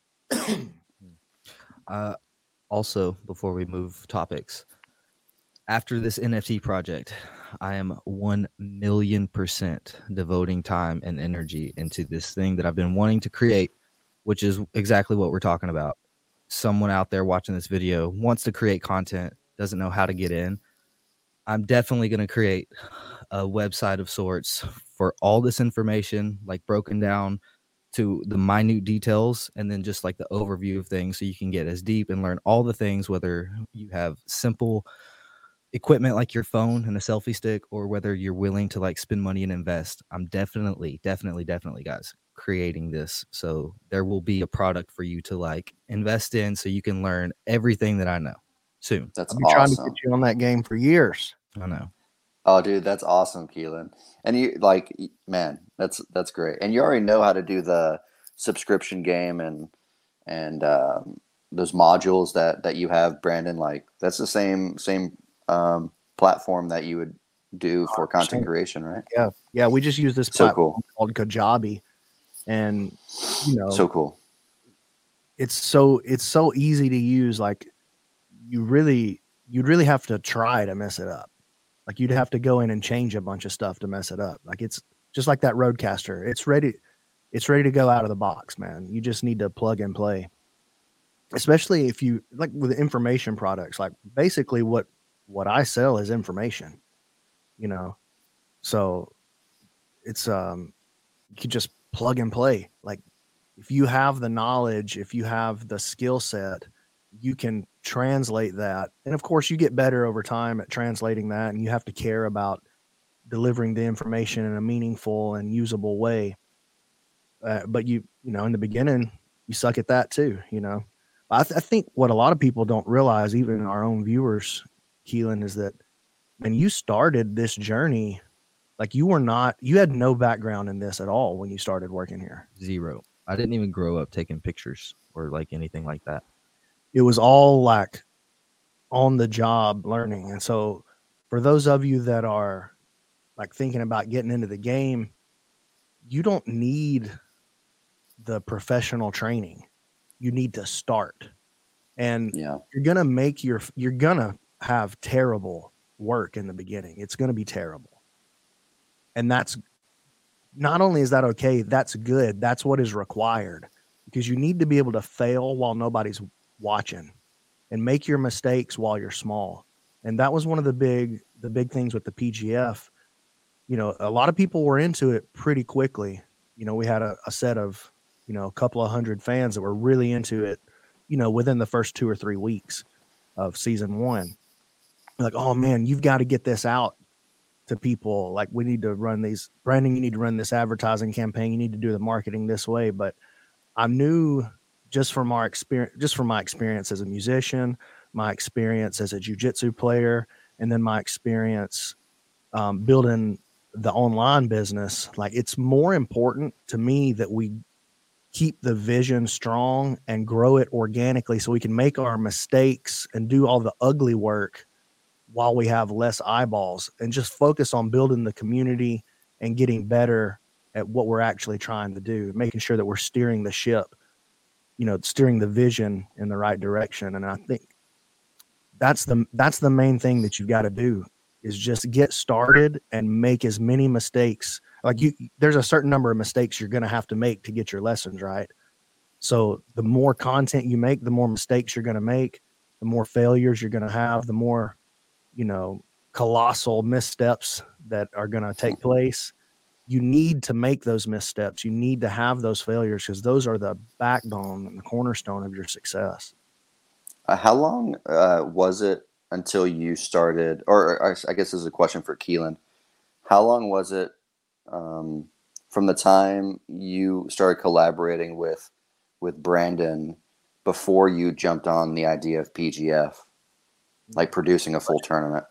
Also, before we move topics, after this NFT project, I am 1,000,000% devoting time and energy into this thing that I've been wanting to create, which is exactly what we're talking about. Someone out there watching this video wants to create content, doesn't know how to get in. I'm definitely going to create a website of sorts for all this information, like broken down to the minute details, and then just like the overview of things, so you can get as deep and learn all the things, whether you have simple equipment like your phone and a selfie stick, or whether you're willing to like spend money and invest. I'm definitely guys creating this, so there will be a product for you to like invest in, so you can learn everything that I know soon. That's I've been awesome. trying to get you on that game for years. I know. Oh, dude, that's awesome, Keelan. And you like, man, that's great. And you already know how to do the subscription game and those modules that you have, Brandon. Like that's the same platform that you would do for content 100%. creation, right? Yeah. We just use this So platform cool, called Kajabi, and you know, so cool. it's so easy to use. Like you'd really have to try to mess it up. Like you'd have to go in and change a bunch of stuff to mess it up. Like it's just like that Roadcaster. It's ready to go out of the box, man. You just need to plug and play. Especially if you like with information products, like basically what I sell is information, you know. So it's you can just plug and play. Like if you have the knowledge, if you have the skill set, you can translate that. And of course, you get better over time at translating that, and you have to care about delivering the information in a meaningful and usable way. But you know, in the beginning, you suck at that too. You know, I think what a lot of people don't realize, even our own viewers, Keelan, is that when you started this journey, like you had no background in this at all when you started working here. Zero. I didn't even grow up taking pictures or like anything like that. It was all like on the job learning. And so for those of you that are like thinking about getting into the game, you don't need the professional training. You need to start. And Yeah, you're gonna have terrible work in the beginning. It's gonna be terrible. And that's not only is that okay, that's good. That's what is required because you need to be able to fail while nobody's watching and make your mistakes while you're small. And that was one of the big things with the PGF. You know, a lot of people were into it pretty quickly. You know, we had a set of, you know, a couple of hundred fans that were really into it, you know, within the first 2 or 3 weeks of season one. Like, oh man, you've got to get this out to people. Like, we need to run these, Brandon, you need to run this advertising campaign. You need to do the marketing this way. But I knew just from my experience as a musician, my experience as a jujitsu player, and then my experience building the online business, like it's more important to me that we keep the vision strong and grow it organically so we can make our mistakes and do all the ugly work while we have less eyeballs and just focus on building the community and getting better at what we're actually trying to do, making sure that we're steering the ship, you know, steering the vision in the right direction. And I think that's the main thing that you've got to do is just get started and make as many mistakes. Like there's a certain number of mistakes you're going to have to make to get your lessons right. So the more content you make, the more mistakes you're going to make, the more failures you're going to have, the more, you know, colossal missteps that are going to take place. You need to make those missteps. You need to have those failures because those are the backbone and the cornerstone of your success. how long was it until you started? Or I guess this is a question for Keelan. How long was it from the time you started collaborating with Brandon before you jumped on the idea of PGF, like producing a full tournament?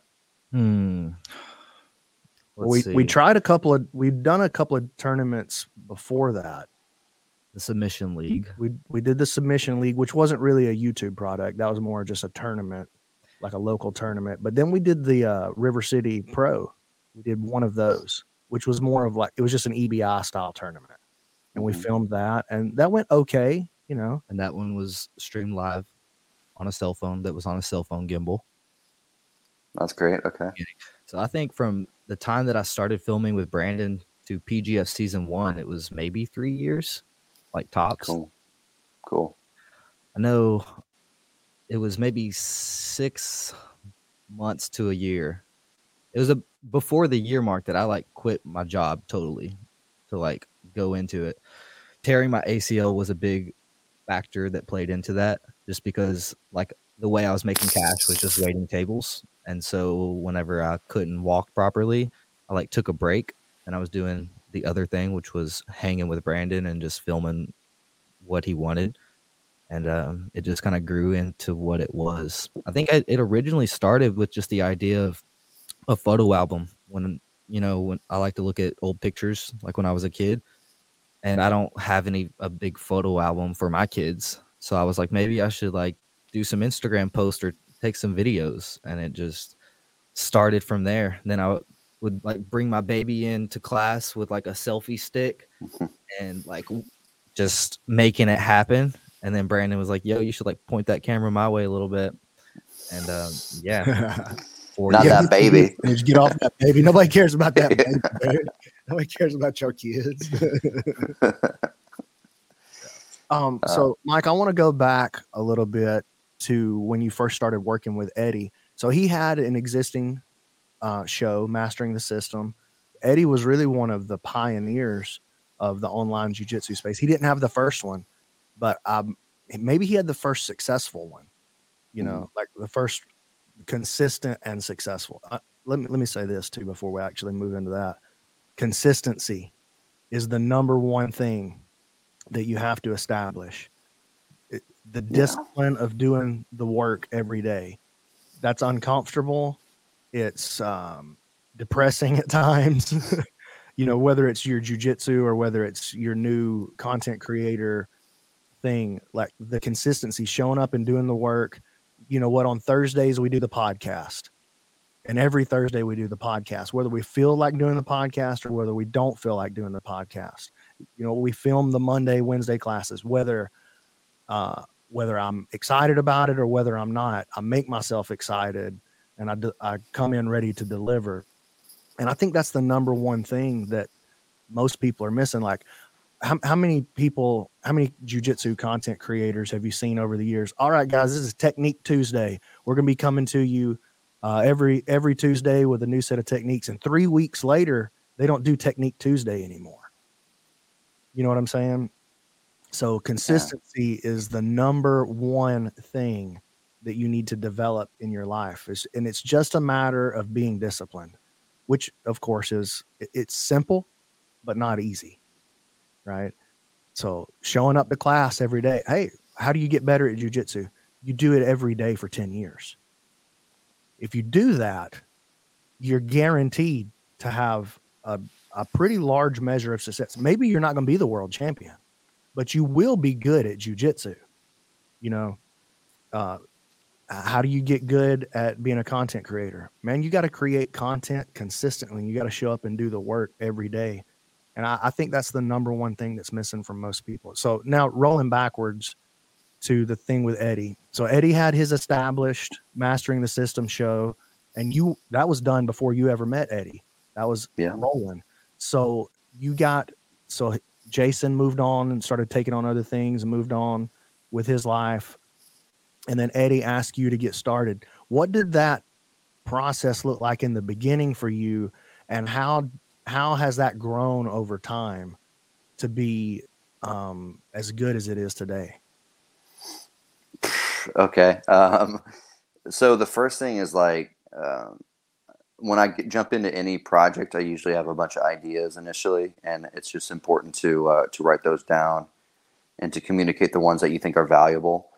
We've done a couple of tournaments before that. The Submission League. We did the Submission League, which wasn't really a YouTube product. That was more just a tournament, like a local tournament. But then we did the River City Pro. We did one of those, which was more of like, it was just an EBI style tournament. And we filmed that, and that went okay, you know. And that one was streamed live on a cell phone that was on a cell phone gimbal. That's great. Okay. So I think from the time that I started filming with Brandon to PGF season 1, it was maybe 3 years, like tops. Cool. I know it was maybe 6 months to a year. It was before the year mark that I like quit my job totally to like go into it. Tearing my ACL was a big factor that played into that, just because like the way I was making cash was just waiting tables. And so whenever I couldn't walk properly, I like took a break and I was doing the other thing, which was hanging with Brandon and just filming what he wanted. And it just kind of grew into what it was. I think it originally started with just the idea of a photo album when when I like to look at old pictures, like when I was a kid, and I don't have a big photo album for my kids. So I was like, maybe I should like do some Instagram posts or take some videos, and it just started from there. And then I would like bring my baby into class with like a selfie stick and like just making it happen. And then Brandon was like, yo, you should like point that camera my way a little bit. And yeah. Not that baby. Just get off that baby. Nobody cares about that baby. Nobody cares about your kids. So Mike, I want to go back a little bit to when you first started working with Eddie. So he had an existing show, Mastering the System. Eddie was really one of the pioneers of the online jiu-jitsu space. He didn't have the first one, but maybe he had the first successful one, like the first consistent and successful. Let me say this too before we actually move into that. Consistency is the number one thing that you have to establish. The discipline of doing the work every day. That's uncomfortable. It's depressing at times. Whether it's your jiu-jitsu or whether it's your new content creator thing, like the consistency, showing up and doing the work. On Thursdays we do the podcast, and every Thursday we do the podcast, whether we feel like doing the podcast or whether we don't feel like doing the podcast. We film the Monday, Wednesday classes, whether I'm excited about it or whether I'm not. I make myself excited, and I come in ready to deliver. And I think that's the number one thing that most people are missing. Like, how many jiu-jitsu content creators have you seen over the years? All right, guys, this is Technique Tuesday. We're going to be coming to you every Tuesday with a new set of techniques. And 3 weeks later, they don't do Technique Tuesday anymore. You know what I'm saying? So consistency is the number one thing that you need to develop in your life. And it's just a matter of being disciplined, which of course it's simple, but not easy. Right. So showing up to class every day. Hey, how do you get better at jiu-jitsu? You do it every day for 10 years. If you do that, you're guaranteed to have a pretty large measure of success. Maybe you're not going to be the world champion, but you will be good at jiu-jitsu. How do you get good at being a content creator? Man, you got to create content consistently. You got to show up and do the work every day. And I think that's the number one thing that's missing from most people. So now rolling backwards to the thing with Eddie. So Eddie had his established Mastering the System show, and that was done before you ever met Eddie. That was rolling. So Jason moved on and started taking on other things and moved on with his life. And then Eddie asked you to get started. What did that process look like in the beginning for you? And how has that grown over time to be as good as it is today? Okay. So the first thing is like, when I jump into any project, I usually have a bunch of ideas initially, and it's just important to write those down and to communicate the ones that you think are valuable.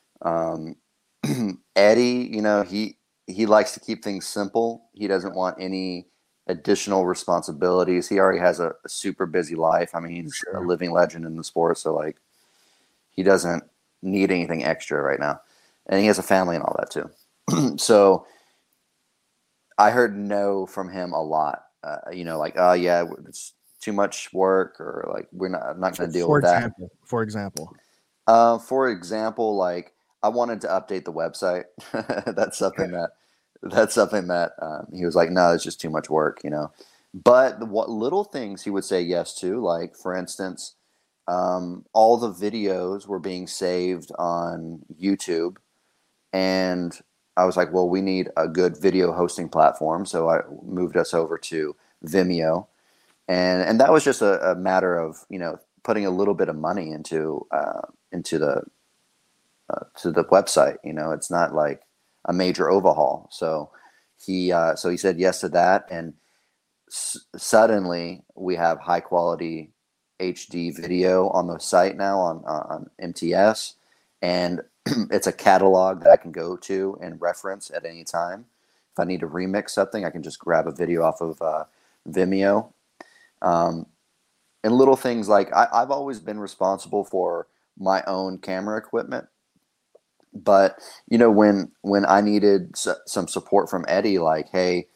Eddie, he likes to keep things simple. He doesn't want any additional responsibilities. He already has a super busy life. I mean, he's a living legend in the sport. So like, he doesn't need anything extra right now. And he has a family and all that too. So I heard no from him a lot, like, oh yeah, it's too much work, or like, I'm not going to deal with that. For example, like, I wanted to update the website. That's something that he was like, no, it's just too much work, But what little things he would say yes to, like, for instance, all the videos were being saved on YouTube, and I was like, well, we need a good video hosting platform, so I moved us over to Vimeo, and that was just a matter of putting a little bit of money into the to the website. It's not like a major overhaul. So he said yes to that, and suddenly we have high quality HD video on the site now on MTS, and it's a catalog that I can go to and reference at any time if I need to remix something, I can just grab a video off of Vimeo. And little things like I've always been responsible for my own camera equipment. But, when I needed some support from Eddie, like, hey,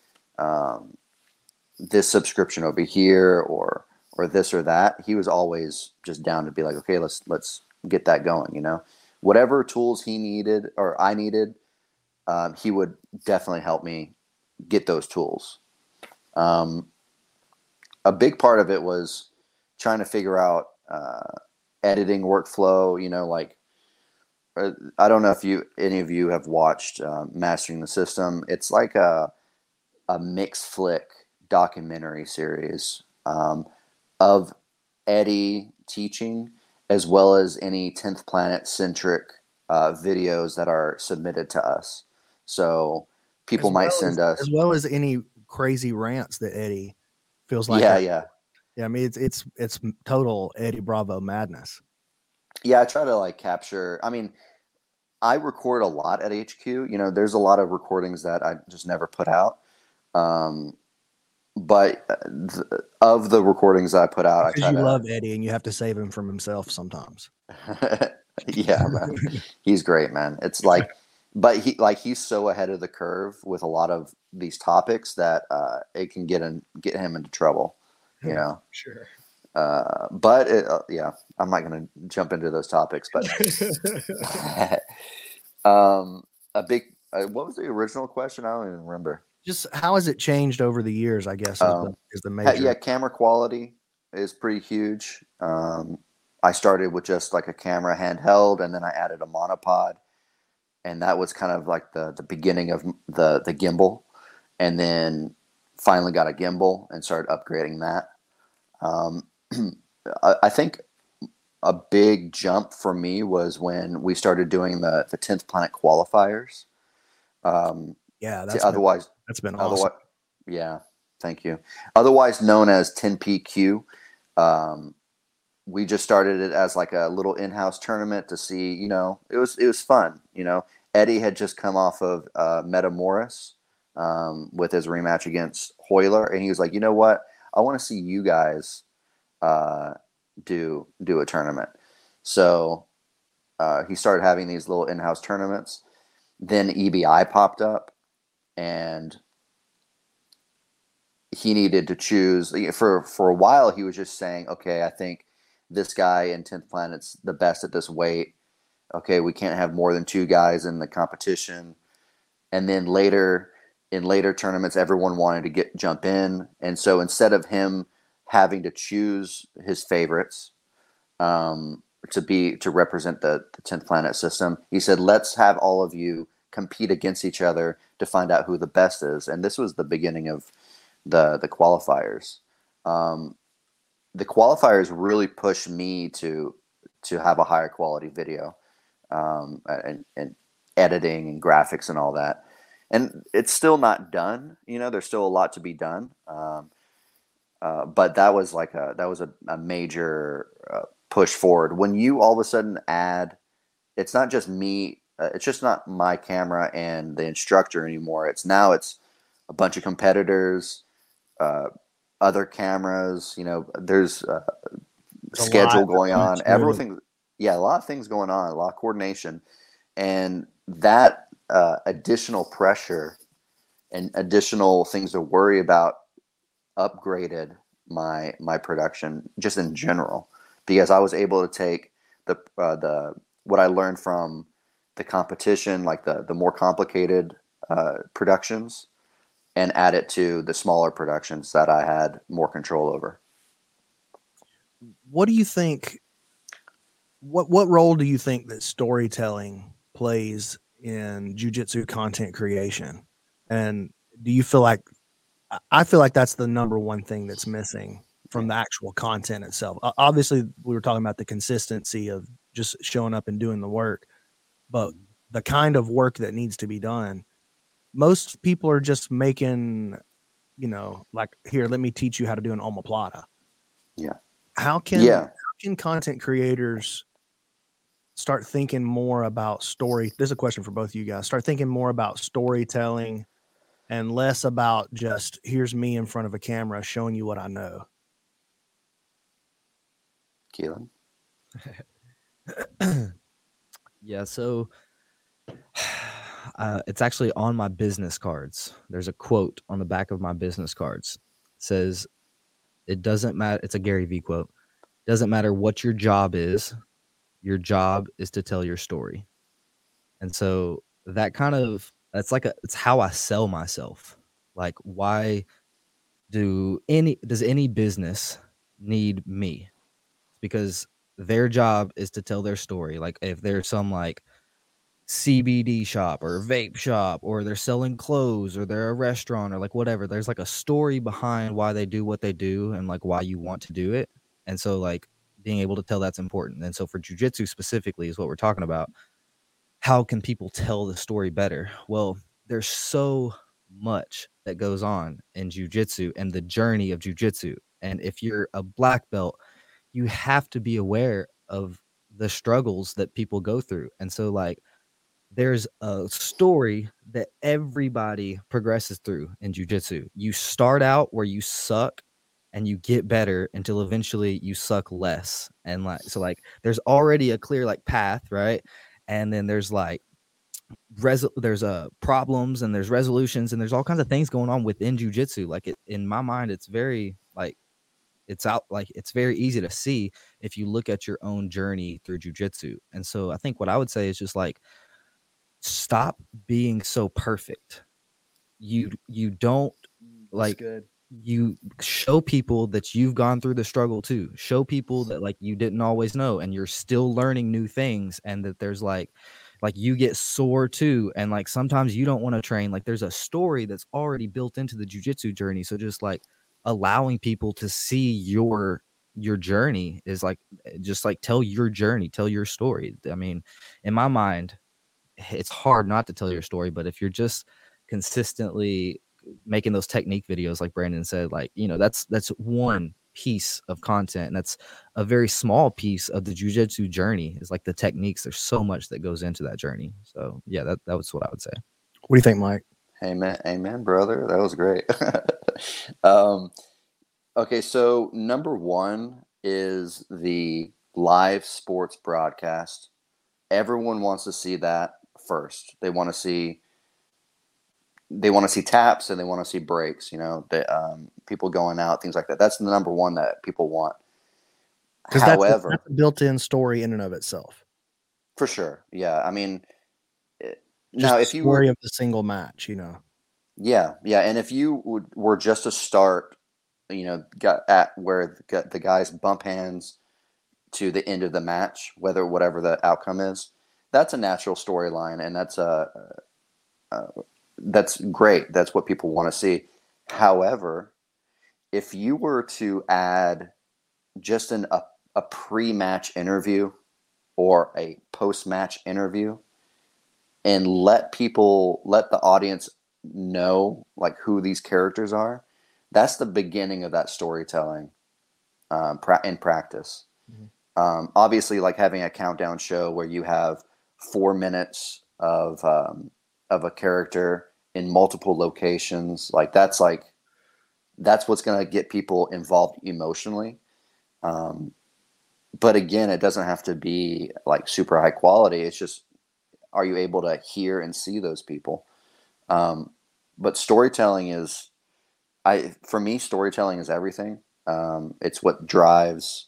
this subscription over here or this or that, he was always just down to be like, okay, let's get that going, whatever tools he needed or I needed, he would definitely help me get those tools. A big part of it was trying to figure out editing workflow, like, I don't know if any of you have watched Mastering the System. It's like a mix flick documentary series of Eddie teaching, as well as any 10th Planet centric videos that are submitted to us. So people might send us, as well as any crazy rants that Eddie feels like. Yeah. I mean, it's total Eddie Bravo madness. Yeah, I try to like capture. I mean, I record a lot at HQ. There's a lot of recordings that I just never put out. But of the recordings I put out, because you love Eddie and you have to save him from himself sometimes. Yeah, man. He's great, man. It's like, but he's so ahead of the curve with a lot of these topics that it can get him into trouble, Sure. But I'm not going to jump into those topics, but a big, what was the original question? I don't even remember. Just how has it changed over the years, I guess, is the major. Yeah, camera quality is pretty huge. I started with just like a camera handheld, and then I added a monopod, and that was kind of like the beginning of the gimbal, and then finally got a gimbal and started upgrading that. I think a big jump for me was when we started doing the 10th Planet qualifiers. That's been awesome. Yeah, thank you. Otherwise known as 10PQ. We just started it as like a little in-house tournament to see, it was fun. Eddie had just come off of Metamoris with his rematch against Hoyler, and he was like, you know what? I want to see you guys do a tournament. So he started having these little in-house tournaments. Then EBI popped up, and he needed to choose. For a while, he was just saying, okay, I think this guy in 10th Planet's the best at this weight. Okay, we can't have more than 2 guys in the competition. And then in later tournaments, everyone wanted to jump in. And so instead of him having to choose his favorites to represent the 10th Planet system, he said, let's have all of you compete against each other to find out who the best is. And this was the beginning of the qualifiers. The qualifiers really pushed me to have a higher quality video, and editing and graphics and all that. And it's still not done. There's still a lot to be done. But that was a major push forward. When you all of a sudden add, it's not just me. It's just not my camera and the instructor anymore. It's a bunch of competitors, other cameras. There's a schedule going on. Everything. Yeah, a lot of things going on. A lot of coordination, and that additional pressure and additional things to worry about upgraded my production just in general, because I was able to take the what I learned from the competition, like the more complicated productions, and add it to the smaller productions that I had more control over. What do you think? What role do you think that storytelling plays in jiu-jitsu content creation? And do you feel like, I feel like that's the number one thing that's missing from the actual content itself. Obviously, we were talking about the consistency of just showing up and doing the work, but the kind of work that needs to be done, most people are just making, like, here, let me teach you how to do an omoplata. Yeah. How can content creators start thinking more about story? This is a question for both of you guys. Start thinking more about storytelling and less about just here's me in front of a camera showing you what I know. Keelan? Yeah, so it's actually on my business cards. There's a quote on the back of my business cards. It says, it doesn't matter. It's a Gary Vee quote. Doesn't matter what your job is to tell your story. And so it's how I sell myself. Like, why does any business need me? Because their job is to tell their story. Like, if there's some like CBD shop or vape shop, or they're selling clothes, or they're a restaurant, or like whatever, there's like a story behind why they do what they do and like why you want to do it. And so like being able to tell that's important. And so for jiu-jitsu specifically is what we're talking about. How can people tell the story better? Well, there's so much that goes on in jiu-jitsu and the journey of jiu-jitsu. And if you're a black belt, you have to be aware of the struggles that people go through. And so like there's a story that everybody progresses through in jiu-jitsu. You start out where you suck and you get better until eventually you suck less. And like, so like there's already a clear like path, right? And then there's like there's problems, and there's resolutions, and there's all kinds of things going on within jiu-jitsu. Like in my mind, it's very like it's very easy to see if you look at your own journey through jiu-jitsu. And so I think what I would say is just like, stop being so perfect. You don't like good. You show people that you've gone through the struggle too. Show people that like you didn't always know and you're still learning new things, and that there's like you get sore too, and like sometimes you don't want to train. Like there's a story that's already built into the jiu-jitsu journey. So just like allowing people to see your journey is like, just like tell your journey, tell your story. I mean, in my mind, it's hard not to tell your story, but if you're just consistently making those technique videos, like Brandon said, like, you know, that's one piece of content, and that's a very small piece of the jiu-jitsu journey, is like the techniques. There's so much that goes into that journey. So yeah, that was what I would say. What do you think, Mike? Amen, brother. That was great. Okay, so number one is the live sports broadcast. Everyone wants to see that first. They want to see taps, and they want to see breaks, you know, people going out, things like that. That's the number one that people want. However, that's a built-in story in and of itself. For sure. Yeah. I mean, now if you were of the single match, you know. Yeah. Yeah. And if you were just to start, you know, got at where the guys bump hands to the end of the match, whatever the outcome is, that's a natural storyline, and that's great. That's what people want to see. However, if you were to add just a pre-match interview or a post-match interview, and let the audience know like who these characters are, that's the beginning of that storytelling in practice. Mm-hmm. Obviously, like having a countdown show where you have 4 minutes of a character in multiple locations, that's what's going to get people involved emotionally. But again, it doesn't have to be like super high quality. It's just, are you able to hear and see those people? But storytelling is, for me, storytelling is everything. It's what drives.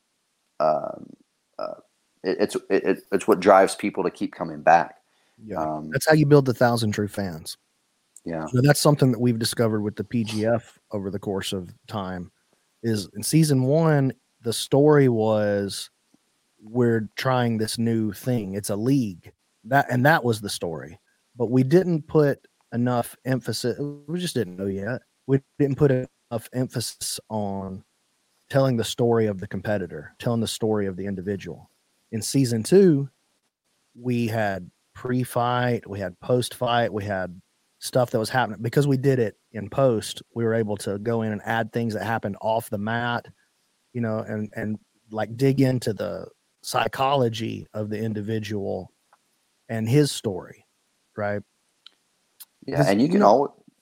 It's what drives people to keep coming back. Yeah, that's how you build 1,000 true fans. Yeah, so that's something that we've discovered with the PGF over the course of time. Is in season 1, the story was, we're trying this new thing. It's a league. That was the story. But we didn't put enough emphasis. We just didn't know yet. We didn't put enough emphasis on telling the story of the competitor, telling the story of the individual. In season 2, we had pre-fight, we had post-fight, we had stuff that was happening. Because we did it in post, we were able to go in and add things that happened off the mat, you know, and like dig into the psychology of the individual and his story, right? Yeah, and you can always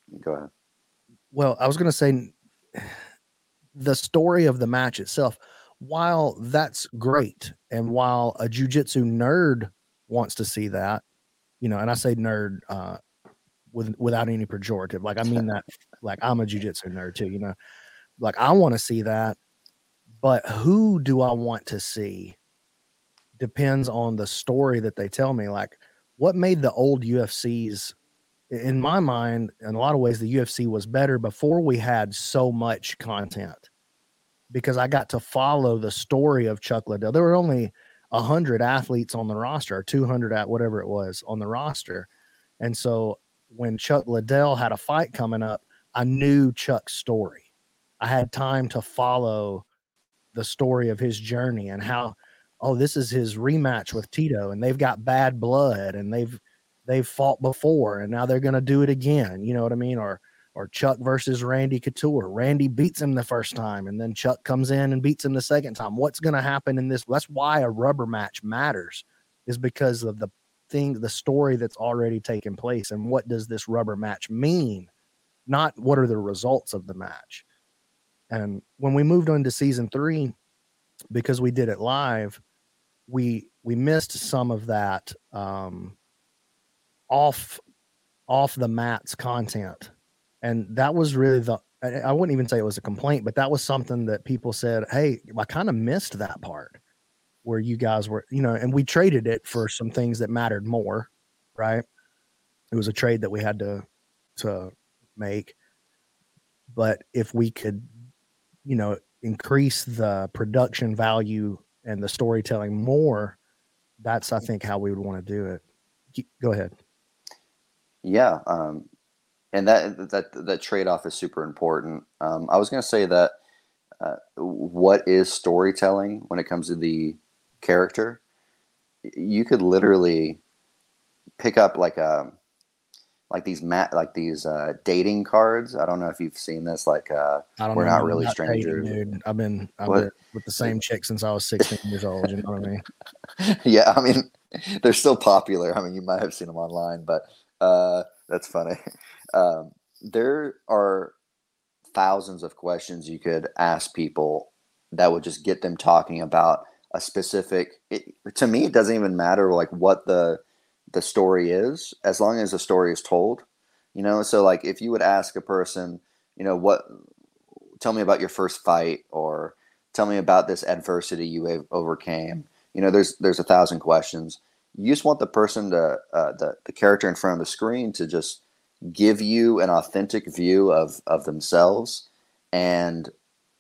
Go ahead. Well, I was going to say the story of the match itself, while that's great, and while a jiu-jitsu nerd wants to see that, and I say nerd without any pejorative, like I mean that, like I'm a jiu-jitsu nerd too, like I want to see that, but who do I want to see depends on the story that they tell me. Like, what made the old UFCs, in my mind, in a lot of ways, the UFC was better before we had so much content, because I got to follow the story of Chuck Liddell. There were only 100 athletes on the roster, or 200 at whatever it was on the roster. And so when Chuck Liddell had a fight coming up, I knew Chuck's story. I had time to follow the story of his journey and how, oh, this is his rematch with Tito, and they've got bad blood, and they've fought before, and now they're going to do it again. You know what I mean? Or Chuck versus Randy Couture. Randy beats him the first time, and then Chuck comes in and beats him the second time. What's going to happen in this? That's why a rubber match matters, is because of the story that's already taken place. And what does this rubber match mean? Not what are the results of the match. And when we moved on to season 3, because we did it live, we missed some of that off the mats content. And that was really I wouldn't even say it was a complaint, but that was something that people said, hey, I kind of missed that part where you guys were, and we traded it for some things that mattered more, right? It was a trade that we had to make. But if we could, increase the production value and the storytelling more, that's, I think, how we would want to do it. Go ahead. Yeah. And that trade-off is super important. I was going to say that what is storytelling when it comes to the character? You could literally pick up like these dating cards. I don't know if you've seen this. Like, we're not really strangers. Dating, dude. I've been with the same chick since I was 16 years old. You know what I mean? Yeah, I mean, they're still popular. I mean, you might have seen them online, but that's funny. There are thousands of questions you could ask people that would just get them talking about a specific. To me, it doesn't even matter like what the story is, as long as the story is told. So like if you would ask a person, tell me about your first fight, or tell me about this adversity you overcame. There's 1,000 questions. You just want the person to the character in front of the screen to just give you an authentic view of themselves and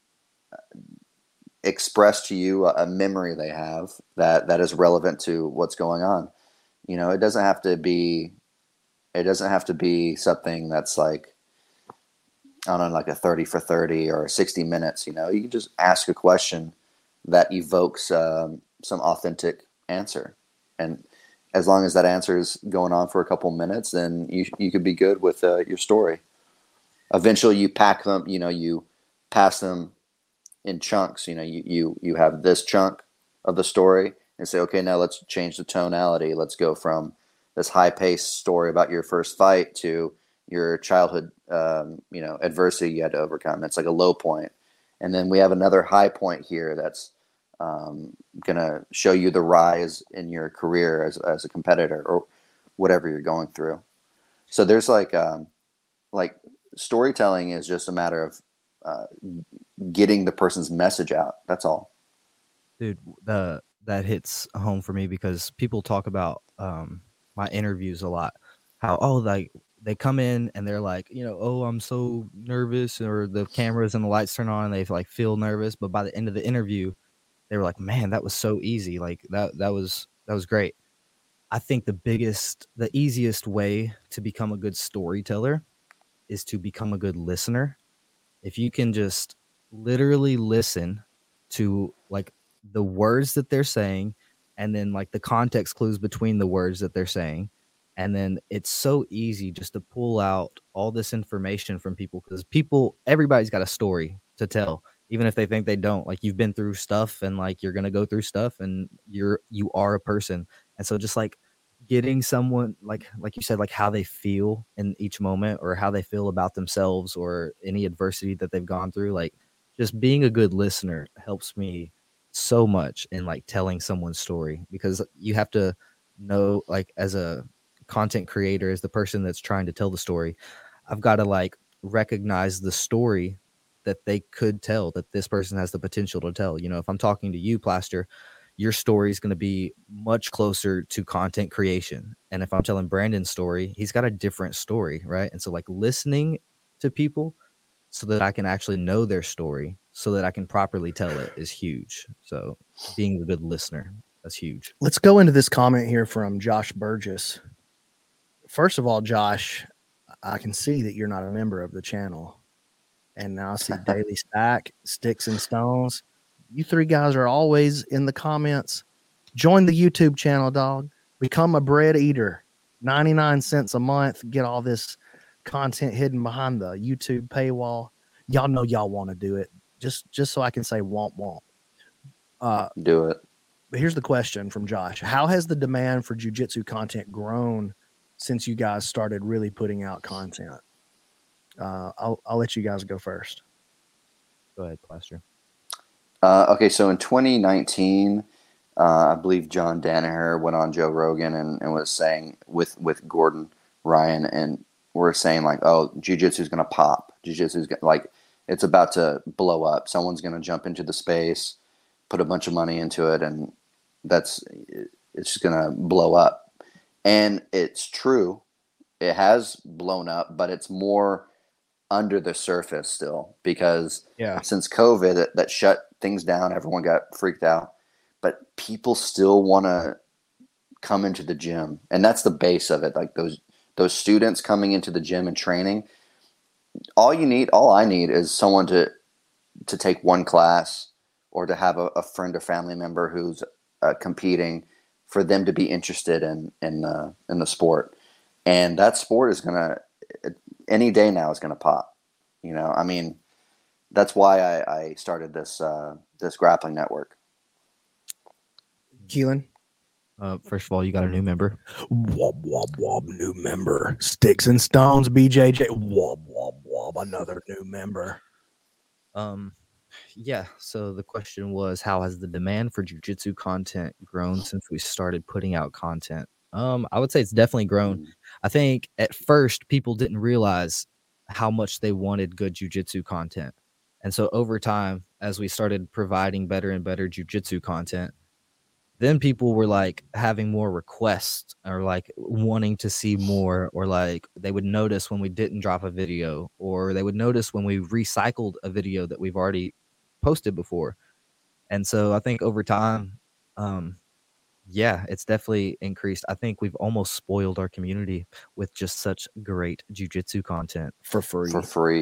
express to you a memory they have that is relevant to what's going on. It doesn't have to be something that's like, I don't know, like a 30 for 30 or 60 minutes. You can just ask a question that evokes some authentic answer. And as long as that answer is going on for a couple minutes, then you could be good with your story. Eventually you pack them, you pass them in chunks. You have this chunk of the story and say, okay, now let's change the tonality. Let's go from this high-paced story about your first fight to your childhood, adversity you had to overcome. That's like a low point. And then we have another high point here that's going to show you the rise in your career as a competitor or whatever you're going through. So there's like storytelling is just a matter of getting the person's message out. That's all. Dude, that hits home for me because people talk about my interviews a lot. How, like they come in and they're like, oh, I'm so nervous, or the cameras and the lights turn on and they like feel nervous. But by the end of the interview, they were like, man, that was so easy. Like that was great. I think the easiest way to become a good storyteller is to become a good listener. If you can just literally listen to like the words that they're saying, and then like the context clues between the words that they're saying. And then it's so easy just to pull out all this information from people, because everybody's got a story to tell, even if they think they don't. Like, you've been through stuff, and like you're going to go through stuff, and you are a person. And so just like getting someone like you said, like how they feel in each moment or how they feel about themselves or any adversity that they've gone through, like just being a good listener helps me so much in like telling someone's story, because you have to know, like as a content creator, as the person that's trying to tell the story, I've got to like recognize the story that they could tell, that this person has the potential to tell. You know, if I'm talking to you, Plaster, your story is going to be much closer to content creation. And if I'm telling Brandon's story, he's got a different story, right? And so like listening to people so that I can actually know their story, so that I can properly tell it, is huge. So being a good listener, that's huge. Let's go into this comment here from Josh Burgess. First of all, Josh, I can see that you're not a member of the channel. And now I see Daily Stack, Sticks and Stones. You three guys are always in the comments. Join the YouTube channel, dog. Become a bread eater. 99 cents a month. Get all this content hidden behind the YouTube paywall. Y'all know y'all want to do it. Just so I can say womp womp. Do it. But here's the question from Josh. How has the demand for jiu-jitsu content grown since you guys started really putting out content? I'll let you guys go first. Go ahead, Plaster. Okay, so in 2019, I believe John Danaher went on Joe Rogan and was saying with Gordon Ryan, and we're saying like, oh, jiu-jitsu is going to pop. Jiu-jitsu is like, it's about to blow up. Someone's going to jump into the space, put a bunch of money into it, and it's just going to blow up. And it's true. It has blown up, but it's more under the surface still, because since COVID that shut things down, everyone got freaked out, but people still want to come into the gym, and that's the base of it. Like those students coming into the gym and training, all I need is someone to take one class, or to have a friend or family member who's competing, for them to be interested in the sport. And that sport is gonna, any day now, is gonna pop. You know, I mean, that's why I started this grappling network. Keelan? First of all, you got a new member. Wob, wob, wob, new member. Sticks and Stones, BJJ. Wob, wob, wob, another new member. Yeah, so the question was, how has the demand for jiu-jitsu content grown since we started putting out content? I would say it's definitely grown. I think at first people didn't realize how much they wanted good jiu-jitsu content. And so over time, as we started providing better and better jiu-jitsu content, then people were like having more requests, or like wanting to see more, or like they would notice when we didn't drop a video, or they would notice when we recycled a video that we've already posted before. And so I think over time, yeah, it's definitely increased. I think we've almost spoiled our community with just such great jiu-jitsu content For free.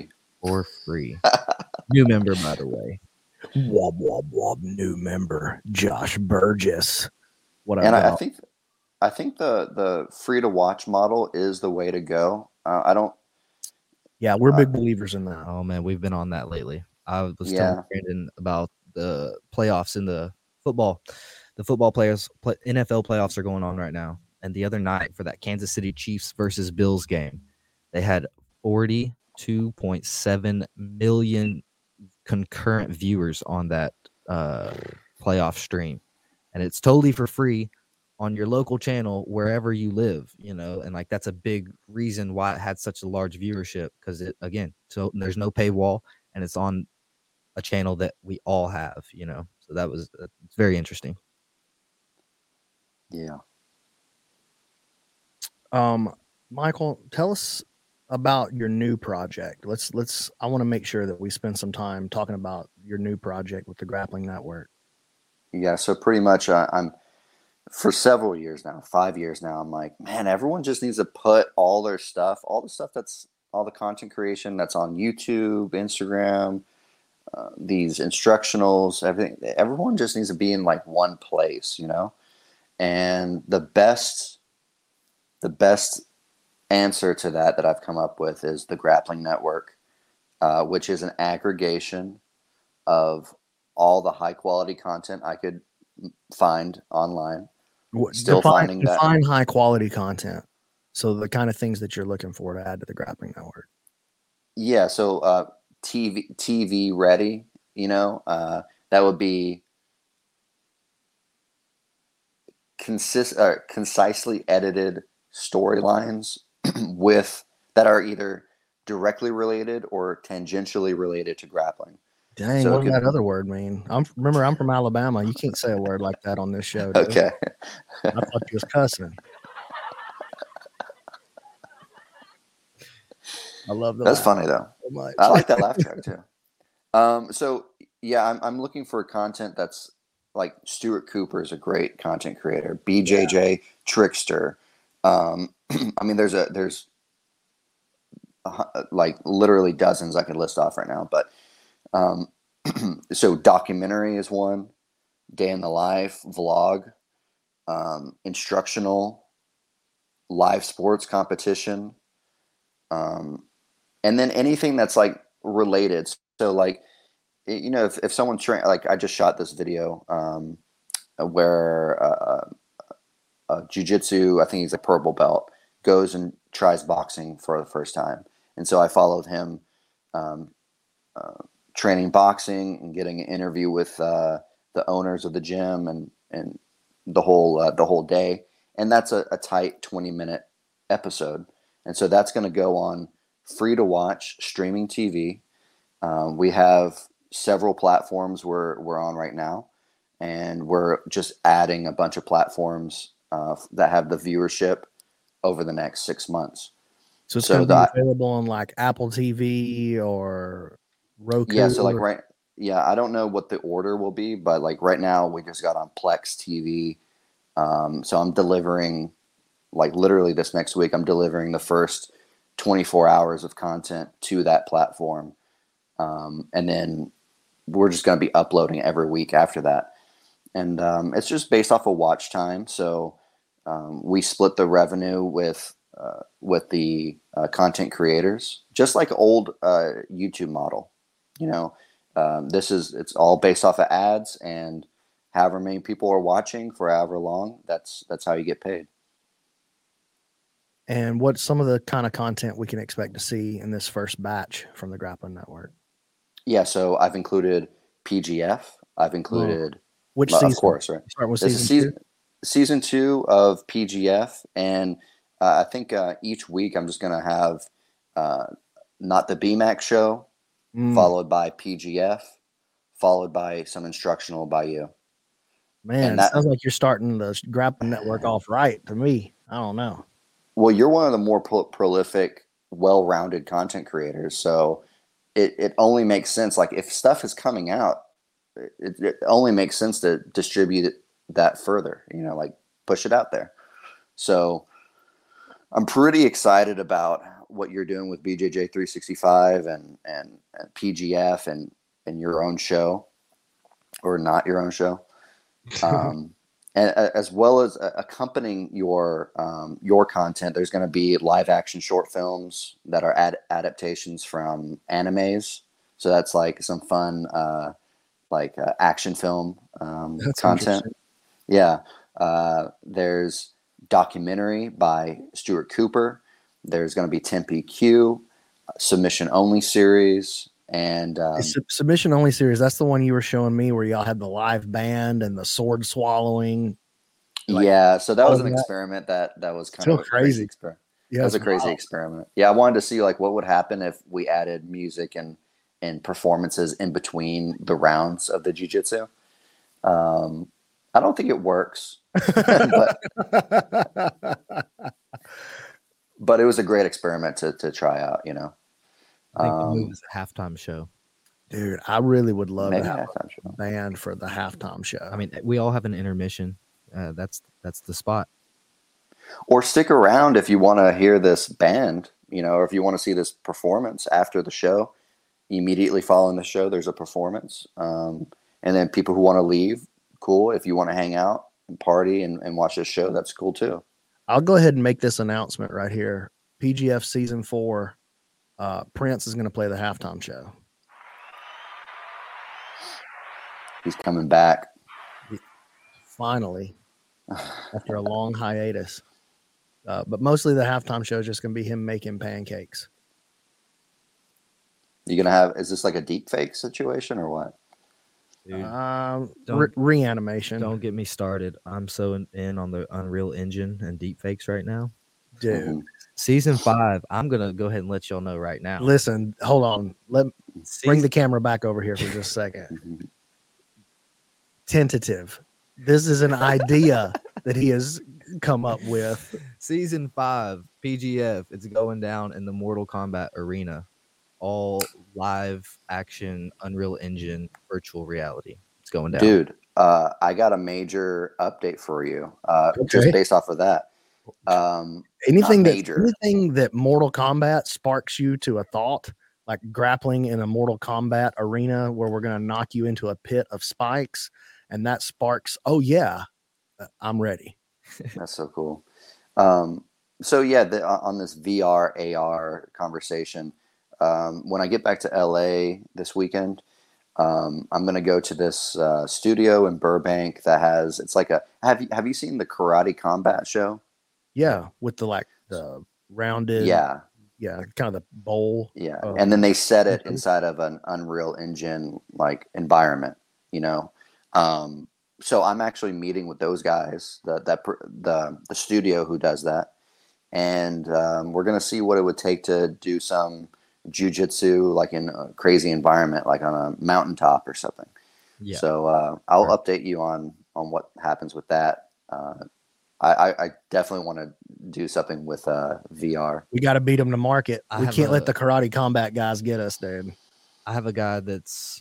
New member, by the way. Wob, wob, wob, new member, Josh Burgess. What and I think the free to watch model is the way to go. Yeah, we're big believers in that. Oh man, we've been on that lately. I was telling Brandon about the playoffs in the football. The football players, NFL playoffs are going on right now. And the other night, for that Kansas City Chiefs versus Bills game, they had 42.7 million concurrent viewers on that playoff stream. And it's totally for free on your local channel wherever you live, you know. And like, that's a big reason why it had such a large viewership, because it, again, so there's no paywall, and it's on a channel that we all have, you know. So that was it's very interesting. Yeah. Michael, tell us about your new project. I want to make sure that we spend some time talking about your new project with the Grappling Network. Yeah, so pretty much I'm for several years now, 5 years now, I'm like, man, everyone just needs to put all their stuff, all the stuff that's all the content creation that's on YouTube, Instagram, these instructionals, everything. Everyone just needs to be in like one place, you know? And the best answer to that I've come up with is the Grappling Network, which is an aggregation of all the high quality content I could find online, Still finding that. Define high quality content. So the kind of things that you're looking for to add to the Grappling Network. Yeah, so TV ready, that would be concisely edited storylines with that are either directly related or tangentially related to grappling. Dang, So what does that other word mean? I'm from Alabama. You can't say a word like that on this show. Dude. Okay. I thought you was cussing. I love that. That's funny though. So much. I like that laugh track too. So yeah, I'm looking for content that's like Stuart Cooper is a great content creator. BJJ Trickster. I mean, there's like literally dozens I could list off right now, but so documentary is one, day in the life, vlog, instructional, live sports competition, and then anything that's like related. So like, if someone's trying, like I just shot this video where jiu-jitsu, I think he's a purple belt, goes and tries boxing for the first time. And so I followed him training boxing and getting an interview with the owners of the gym and the whole day. And that's a tight 20-minute episode. And so that's going to go on free to watch streaming TV. We have several platforms we're on right now, and we're just adding a bunch of platforms that have the viewership over the next 6 months. So it's going to be available on like Apple TV or Roku. Yeah, so like I don't know what the order will be, but like right now we just got on Plex TV. So I'm delivering, like literally this next week, I'm delivering the first 24 hours of content to that platform. And then we're just going to be uploading every week after that. And it's just based off of watch time. So we split the revenue with the content creators, just like old YouTube model. It's all based off of ads, and however many people are watching for however long, that's how you get paid. And what's some of the kind of content we can expect to see in this first batch from the Grappling Network? Yeah, so I've included PGF. I've included which season? Of course, right. Start with this is season 2 of PGF, and I think each week I'm just going to have Not the BMAC Show, followed by PGF, followed by some instructional by you. Man, that sounds like you're starting the Grappling Network off right to me. I don't know. Well, you're one of the more prolific, well-rounded content creators, so it only makes sense. Like if stuff is coming out, it only makes sense to distribute that further. Like push it out there. So I'm pretty excited about what you're doing with BJJ 365 and PGF and your own show, or not your own show. And as well as accompanying your content, there's going to be live action short films that are adaptations from animes. So that's like some fun, action film content. Yeah. There's documentary by Stuart Cooper. There's going to be Tempe Q, submission only series. And submission only series, that's the one you were showing me where y'all had the live band and the sword swallowing. Yeah, so that was an experiment that was kind of a crazy experiment. Yeah, that was a crazy experiment. Yeah, I wanted to see like what would happen if we added music and performances in between the rounds of the jiu-jitsu. I don't think it works, but it was a great experiment to try out, I think the move is a halftime show. Dude, I really would love to have a band for the halftime show. I mean, we all have an intermission. That's the spot. Or stick around if you want to hear this band, or if you want to see this performance after the show. Immediately following the show, there's a performance. And then people who want to leave, cool. If you want to hang out and party and watch this show, that's cool too. I'll go ahead and make this announcement right here. PGF Season 4. Prince is going to play the halftime show. He's coming back. Finally. after a long hiatus. But mostly the halftime show is just going to be him making pancakes. You gonna have? Is this like a deep fake situation or what? Dude, Reanimation. Don't get me started. I'm so in on the Unreal Engine and deepfakes right now. Dude. Mm-hmm. Season 5, I'm gonna go ahead and let y'all know right now. Listen, hold on. Bring the camera back over here for just a second. Mm-hmm. Tentative. This is an idea that he has come up with. Season 5, PGF. It's going down in the Mortal Kombat arena. All live action Unreal Engine virtual reality. It's going down. Dude, I got a major update for you. Just based off of that. Anything that Mortal Kombat sparks you to a thought, like grappling in a Mortal Kombat arena where we're going to knock you into a pit of spikes, and that sparks, oh yeah, I'm ready. That's so cool. So yeah, on this VR AR conversation, when I get back to LA this weekend, I'm going to go to this studio in Burbank that has, it's like have you seen the Karate Combat show? Yeah, with the rounded, yeah, kind of the bowl. Yeah, and then they set it inside of an Unreal Engine like environment, you know. So I'm actually meeting with those guys, the studio who does that, and we're gonna see what it would take to do some jiu-jitsu like in a crazy environment, like on a mountaintop or something. Yeah. So I'll update you on what happens with that. I definitely want to do something with VR. We got to beat them to market. We can't let the Karate Combat guys get us, dude. I have a guy that's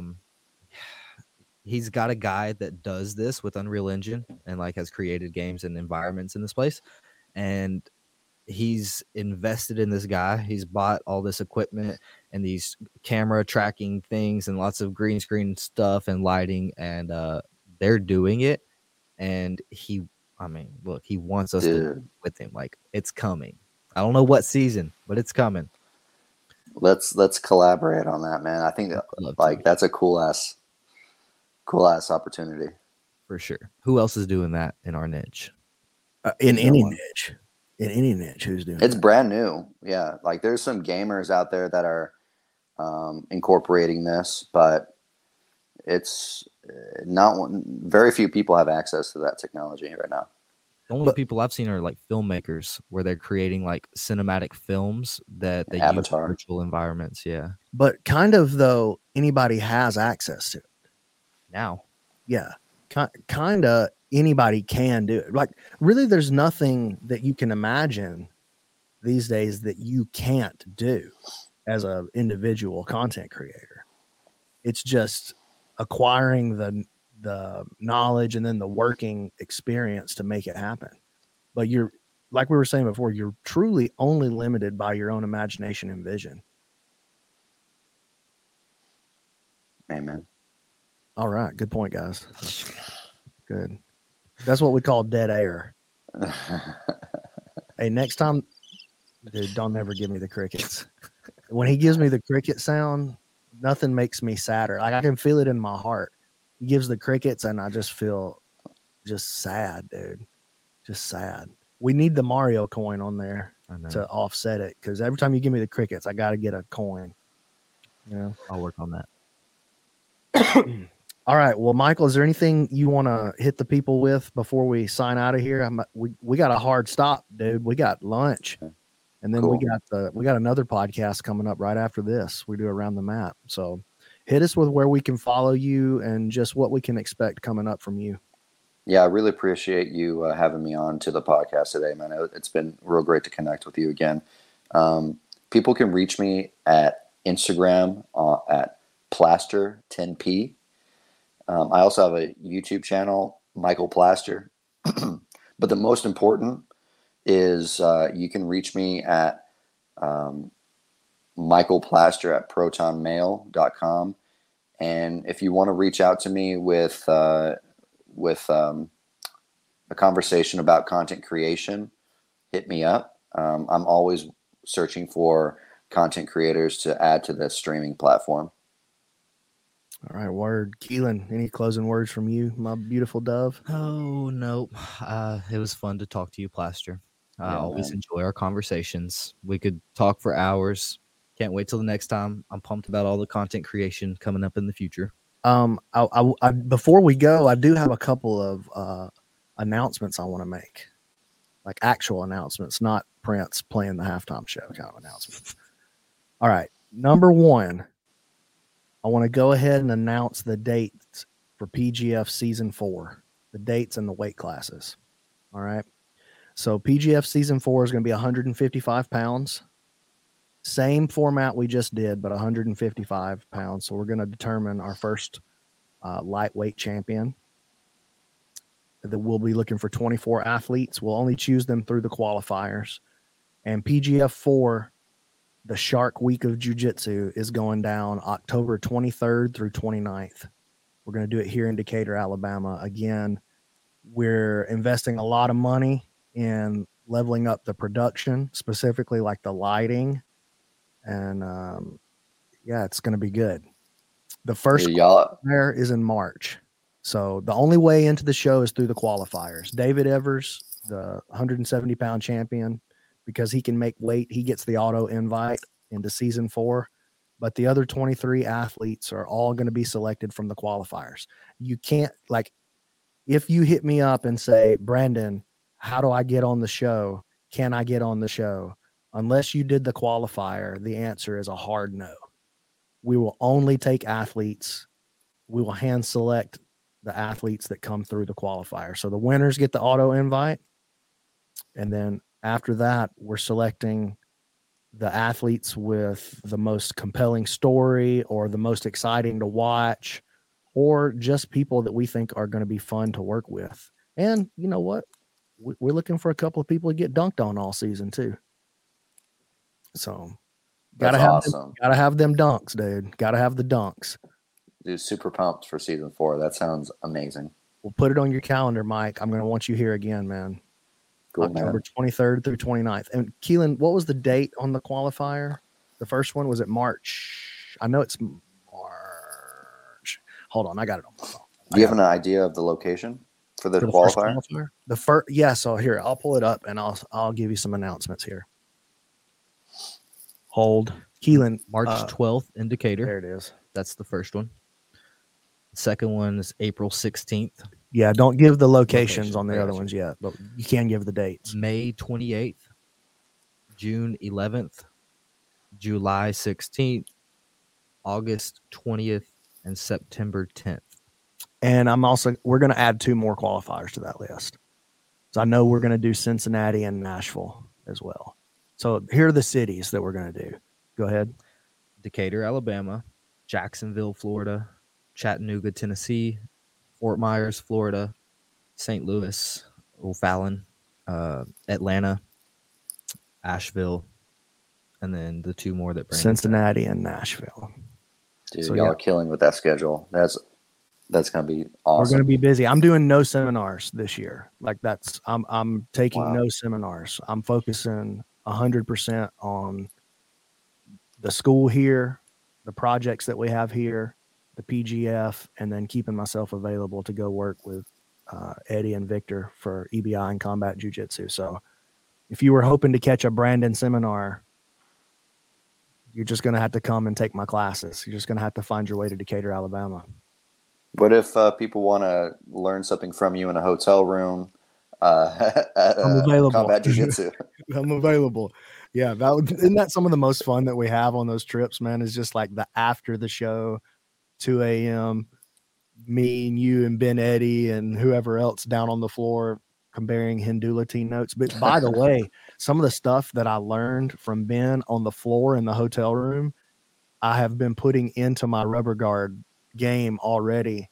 he's got a guy that does this with Unreal Engine and like has created games and environments in this place, and he's invested in this guy. He's bought all this equipment and these camera tracking things and lots of green screen stuff and lighting, and they're doing it. And he wants us to do it with him. Like, it's coming. I don't know what season, but it's coming. Let's collaborate on that, man. I think that's a cool ass opportunity for sure. Who else is doing that in our niche? In any niche, who's doing? It's brand new. Yeah, like there's some gamers out there that are incorporating this, but it's not very few people have access to that technology right now. The only people I've seen are like filmmakers where they're creating like cinematic films that they use virtual environments. Yeah. But kind of though, anybody has access to it now. Yeah. Kind of anybody can do it. Like really, there's nothing that you can imagine these days that you can't do as an individual content creator. It's just acquiring the knowledge and then the working experience to make it happen. But you're, like we were saying before, you're truly only limited by your own imagination and vision. Amen. All right. Good point, guys. Good. That's what we call dead air. Hey, next time, dude, don't ever give me the crickets. When he gives me the cricket sound, nothing makes me sadder. Like I can feel it in my heart. He gives the crickets and I just feel just sad, dude. Just sad. We need the Mario coin on there to offset it, because every time you give me the crickets, I got to get a coin. Yeah, I'll work on that. All right. Well, Michael, is there anything you want to hit the people with before we sign out of here? We got a hard stop, dude. We got lunch. And then we got another podcast coming up right after this. We do Around the Map. So hit us with where we can follow you and just what we can expect coming up from you. Yeah, I really appreciate you having me on to the podcast today, man. It's been real great to connect with you again. People can reach me at Instagram at Plaster10P. I also have a YouTube channel, Michael Plaster. But the most important is you can reach me at michaelplaster@protonmail.com. And if you want to reach out to me with a conversation about content creation, hit me up. I'm always searching for content creators to add to this streaming platform. All right, word. Keelan, any closing words from you, my beautiful dove? Oh, nope. It was fun to talk to you, Plaster. I Yeah, always man. enjoy our conversations. We could talk for hours. Can't wait till the next time. I'm pumped about all the content creation coming up in the future. Before we go, I do have a couple of announcements I want to make, like actual announcements, not Prince playing the halftime show kind of announcements. All right, number one, I want to go ahead and announce the dates for PGF Season 4, the dates and the weight classes. All right. So PGF Season 4 is going to be 155 pounds. Same format we just did, but 155 pounds. So we're going to determine our first lightweight champion. That we'll be looking for 24 athletes. We'll only choose them through the qualifiers. And PGF 4, the Shark Week of Jiu-Jitsu, is going down October 23rd through 29th. We're going to do it here in Decatur, Alabama. Again, we're investing a lot of money in leveling up the production, specifically like the lighting. And yeah, it's going to be good. The first qualifier is in March. So the only way into the show is through the qualifiers. David Evers, the 170-pound champion, because he can make weight, he gets the auto invite into Season 4. But the other 23 athletes are all going to be selected from the qualifiers. You can't, like, if you hit me up and say, Brandon, how do I get on the show? Can I get on the show? Unless you did the qualifier, the answer is a hard no. We will only take athletes. We will hand select the athletes that come through the qualifier. So the winners get the auto invite. And then after that, we're selecting the athletes with the most compelling story or the most exciting to watch, or just people that we think are going to be fun to work with. And you know what? We're looking for a couple of people to get dunked on all season too. So gotta have them dunks, dude. Gotta have the dunks. Dude, super pumped for Season 4. That sounds amazing. We'll put it on your calendar, Mike. I'm going to want you here again, man. Cool, October 23rd through 29th. And Keelan, what was the date on the qualifier? The first one was it March? I know it's March. Hold on, I got it on my phone. Do you have an idea of the location for the qualifier? The first, yeah. So here, I'll pull it up and I'll give you some announcements here. Hold, Keelan. March 12th in Decatur. There it is. That's the first one. The second one is April 16th. Yeah, don't give the locations on the other ones yet, but you can give the dates. May 28th, June 11th, July 16th, August 20th, and September 10th. And we're going to add 2 more qualifiers to that list. So I know we're going to do Cincinnati and Nashville as well. So here are the cities that we're going to do. Go ahead. Decatur, Alabama, Jacksonville, Florida, Chattanooga, Tennessee, Fort Myers, Florida, St. Louis, O'Fallon, Atlanta, Asheville, and then the 2 more that Cincinnati and Nashville. Dude, y'all are killing with that schedule. That's gonna be awesome. We're gonna be busy. I'm doing no seminars this year. Like I'm taking no seminars. I'm focusing 100% on the school here, the projects that we have here, the PGF, and then keeping myself available to go work with Eddie and Victor for EBI and Combat Jiu-Jitsu. So if you were hoping to catch a Brandon seminar, you're just going to have to come and take my classes. You're just going to have to find your way to Decatur, Alabama. What if people want to learn something from you in a hotel room at I'm available. Combat Jiu-Jitsu? I'm available. Yeah, isn't that some of the most fun that we have on those trips, man? Is just like the after the show, 2 a.m., me and you and Ben Eddie and whoever else down on the floor comparing Hindulati notes. But by the way, some of the stuff that I learned from Ben on the floor in the hotel room, I have been putting into my rubber guard game already.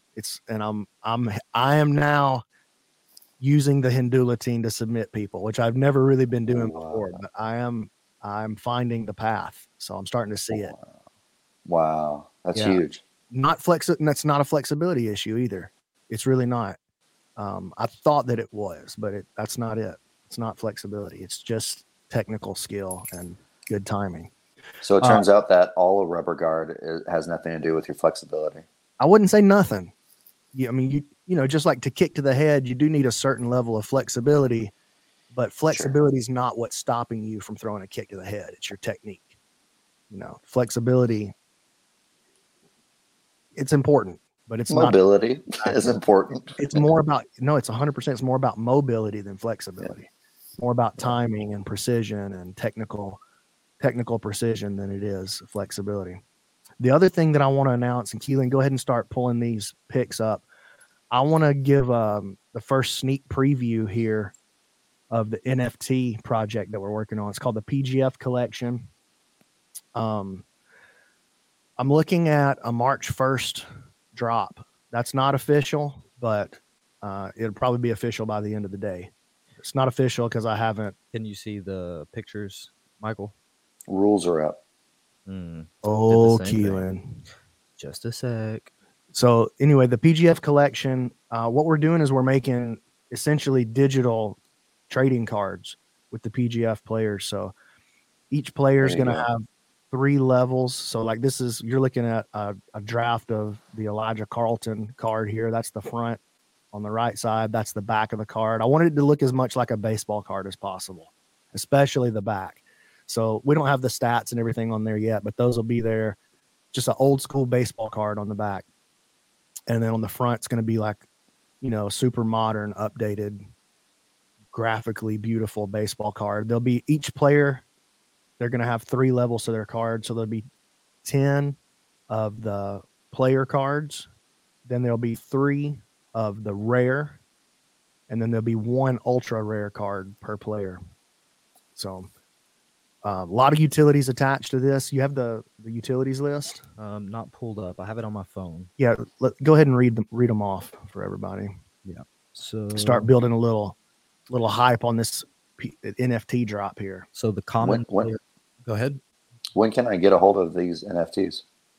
I am now using the Hindulatine to submit people, which I've never really been doing before, but I'm finding the path. So I'm starting to see it. Wow. That's huge. That's not a flexibility issue either. It's really not. I thought that it was, but that's not it. It's not flexibility. It's just technical skill and good timing. So it turns out that all a rubber guard has nothing to do with your flexibility. I wouldn't say nothing. I mean, you know, just like to kick to the head, you do need a certain level of flexibility, but flexibility is not what's stopping you from throwing a kick to the head. It's your technique. You know, flexibility, it's important, but it's mobility is important. It's more about, no, it's 100%. It's more about mobility than flexibility. More about timing and precision and technical precision than it is flexibility. The other thing that I want to announce, and Keelan, go ahead and start pulling these picks up. I want to give the first sneak preview here of the NFT project that we're working on. It's called the PGF Collection. I'm looking at a March 1st drop. That's not official, but it'll probably be official by the end of the day. It's not official because I haven't. Can you see the pictures, Michael? Rules are up. Oh, Keelan. Just a sec. So anyway, the PGF Collection, what we're doing is we're making essentially digital trading cards with the PGF players. So each player is going to have 3 levels. So like this is, you're looking at a draft of the Elijah Carlton card here. That's the front. On the right side, that's the back of the card. I wanted it to look as much like a baseball card as possible, especially the back. So we don't have the stats and everything on there yet, but those will be there. Just an old school baseball card on the back. And then on the front, it's going to be like, you know, super modern, updated, graphically beautiful baseball card. There'll be each player, they're going to have 3 levels to their card. So there'll be 10 of the player cards. Then there'll be 3 of the rare, and then there'll be 1 ultra rare card per player. So a lot of utilities attached to this. You have the utilities list? Not pulled up. I have it on my phone. Yeah, go ahead and read them off for everybody. Yeah. So start building a little hype on this NFT drop here. So the common player, go ahead. When can I get a hold of these NFTs?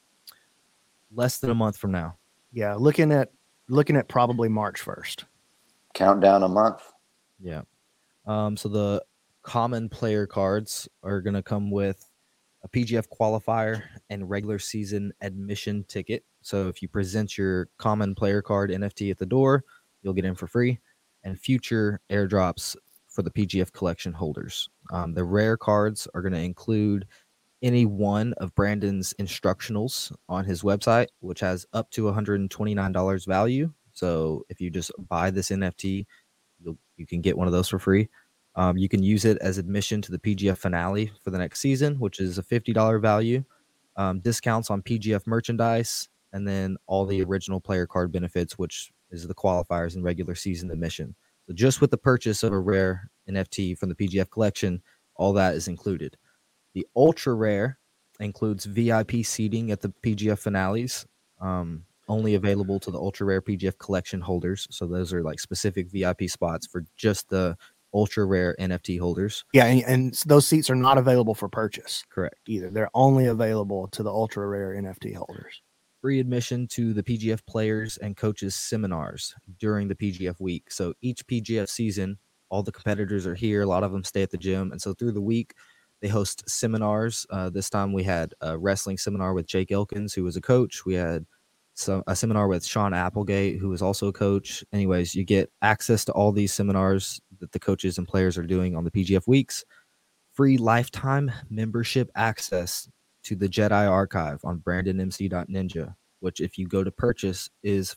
Less than a month from now. Yeah, looking at probably March 1st. Countdown a month. Yeah. So the common player cards are going to come with a PGF qualifier and regular season admission ticket. So if you present your common player card NFT at the door, you'll get in for free, and future airdrops for the PGF collection holders. The rare cards are going to include any one of Brandon's instructionals on his website, which has up to $129 value. So if you just buy this NFT, you can get one of those for free. You can use it as admission to the PGF finale for the next season, which is a $50 value. Discounts on PGF merchandise, and then all the original player card benefits, which is the qualifiers and regular season admission. So just with the purchase of a rare NFT from the PGF collection, all that is included. The ultra rare includes VIP seating at the PGF finales, only available to the ultra rare PGF collection holders. So those are like specific VIP spots for just the ultra rare NFT holders. Yeah, and those seats are not available for purchase. Correct. Either. They're only available to the ultra rare NFT holders. Free admission to the PGF players and coaches seminars during the PGF week. So each PGF season, all the competitors are here. A lot of them stay at the gym. And so through the week, they host seminars. This time we had a wrestling seminar with Jake Elkins, who was a coach. We had a seminar with Sean Applegate, who is also a coach. Anyways, you get access to all these seminars that the coaches and players are doing on the PGF weeks. Free lifetime membership access to the Jedi Archive on brandonmc.ninja, which if you go to purchase is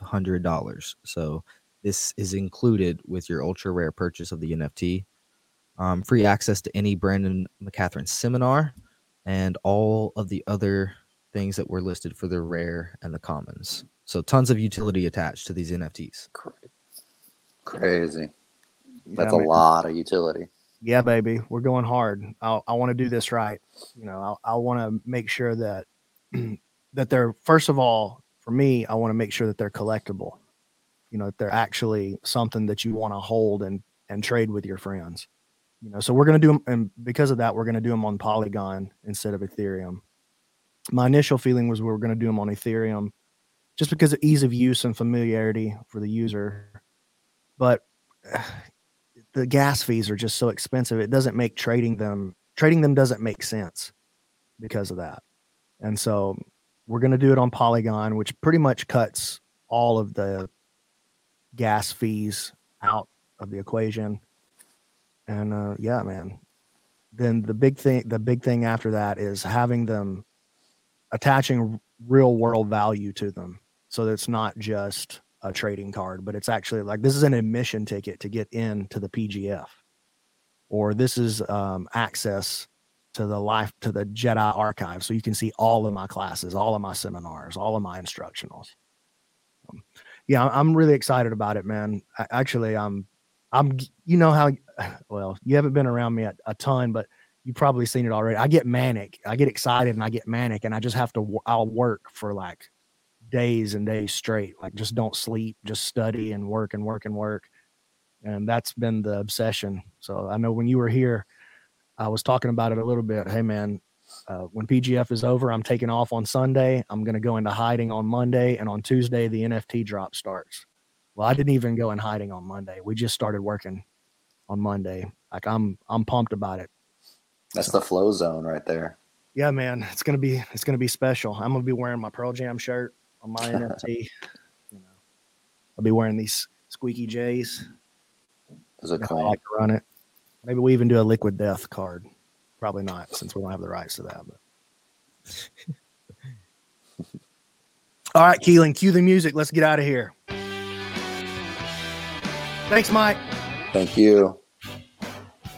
$500. So this is included with your ultra rare purchase of the NFT. Free access to any Brandon McCatherine seminar and all of the other things that were listed for the rare and the commons. So tons of utility attached to these NFTs. Crazy. That's a lot of utility. Yeah, baby, we're going hard. I want to do this right. You know, I want to make sure that that they're, first of all, for me, I want to make sure that they're collectible. You know, that they're actually something that you want to hold and trade with your friends. You know, so we're going to do them, and because of that, we're going to do them on Polygon instead of Ethereum. My initial feeling was we were going to do them on Ethereum just because of ease of use and familiarity for the user. But the gas fees are just so expensive. It doesn't make trading them doesn't make sense because of that. And so we're going to do it on Polygon, which pretty much cuts all of the gas fees out of the equation. And yeah, man. Then the big thing after that is having them attaching real world value to them. So that it's not just a trading card, but it's actually like, this is an admission ticket to get into the PGF, or this is access to the Jedi archive. So you can see all of my classes, all of my seminars, all of my instructionals. Yeah, I'm really excited about it, man. I'm, you know how, well, you haven't been around me a ton, but you've probably seen it already. I get manic. I get excited and I get manic, and I just have to, I'll work for like days and days straight. Like, just don't sleep, just study and work and work and work. And that's been the obsession. So I know when you were here, I was talking about it a little bit. Hey man, when PGF is over, I'm taking off on Sunday. I'm going to go into hiding on Monday, and on Tuesday, the NFT drop starts. Well, I didn't even go in hiding on Monday. We just started working on Monday. Like, I'm pumped about it. That's the flow zone right there. Yeah, man, it's gonna be special. I'm gonna be wearing my Pearl Jam shirt on my NFT. You know, I'll be wearing these Squeaky J's. Those are I clean. like to run it. Maybe we even do a Liquid Death card. Probably not, since we don't have the rights to that. But all right, Keelan, cue the music. Let's get out of here. Thanks, Mike. Thank you.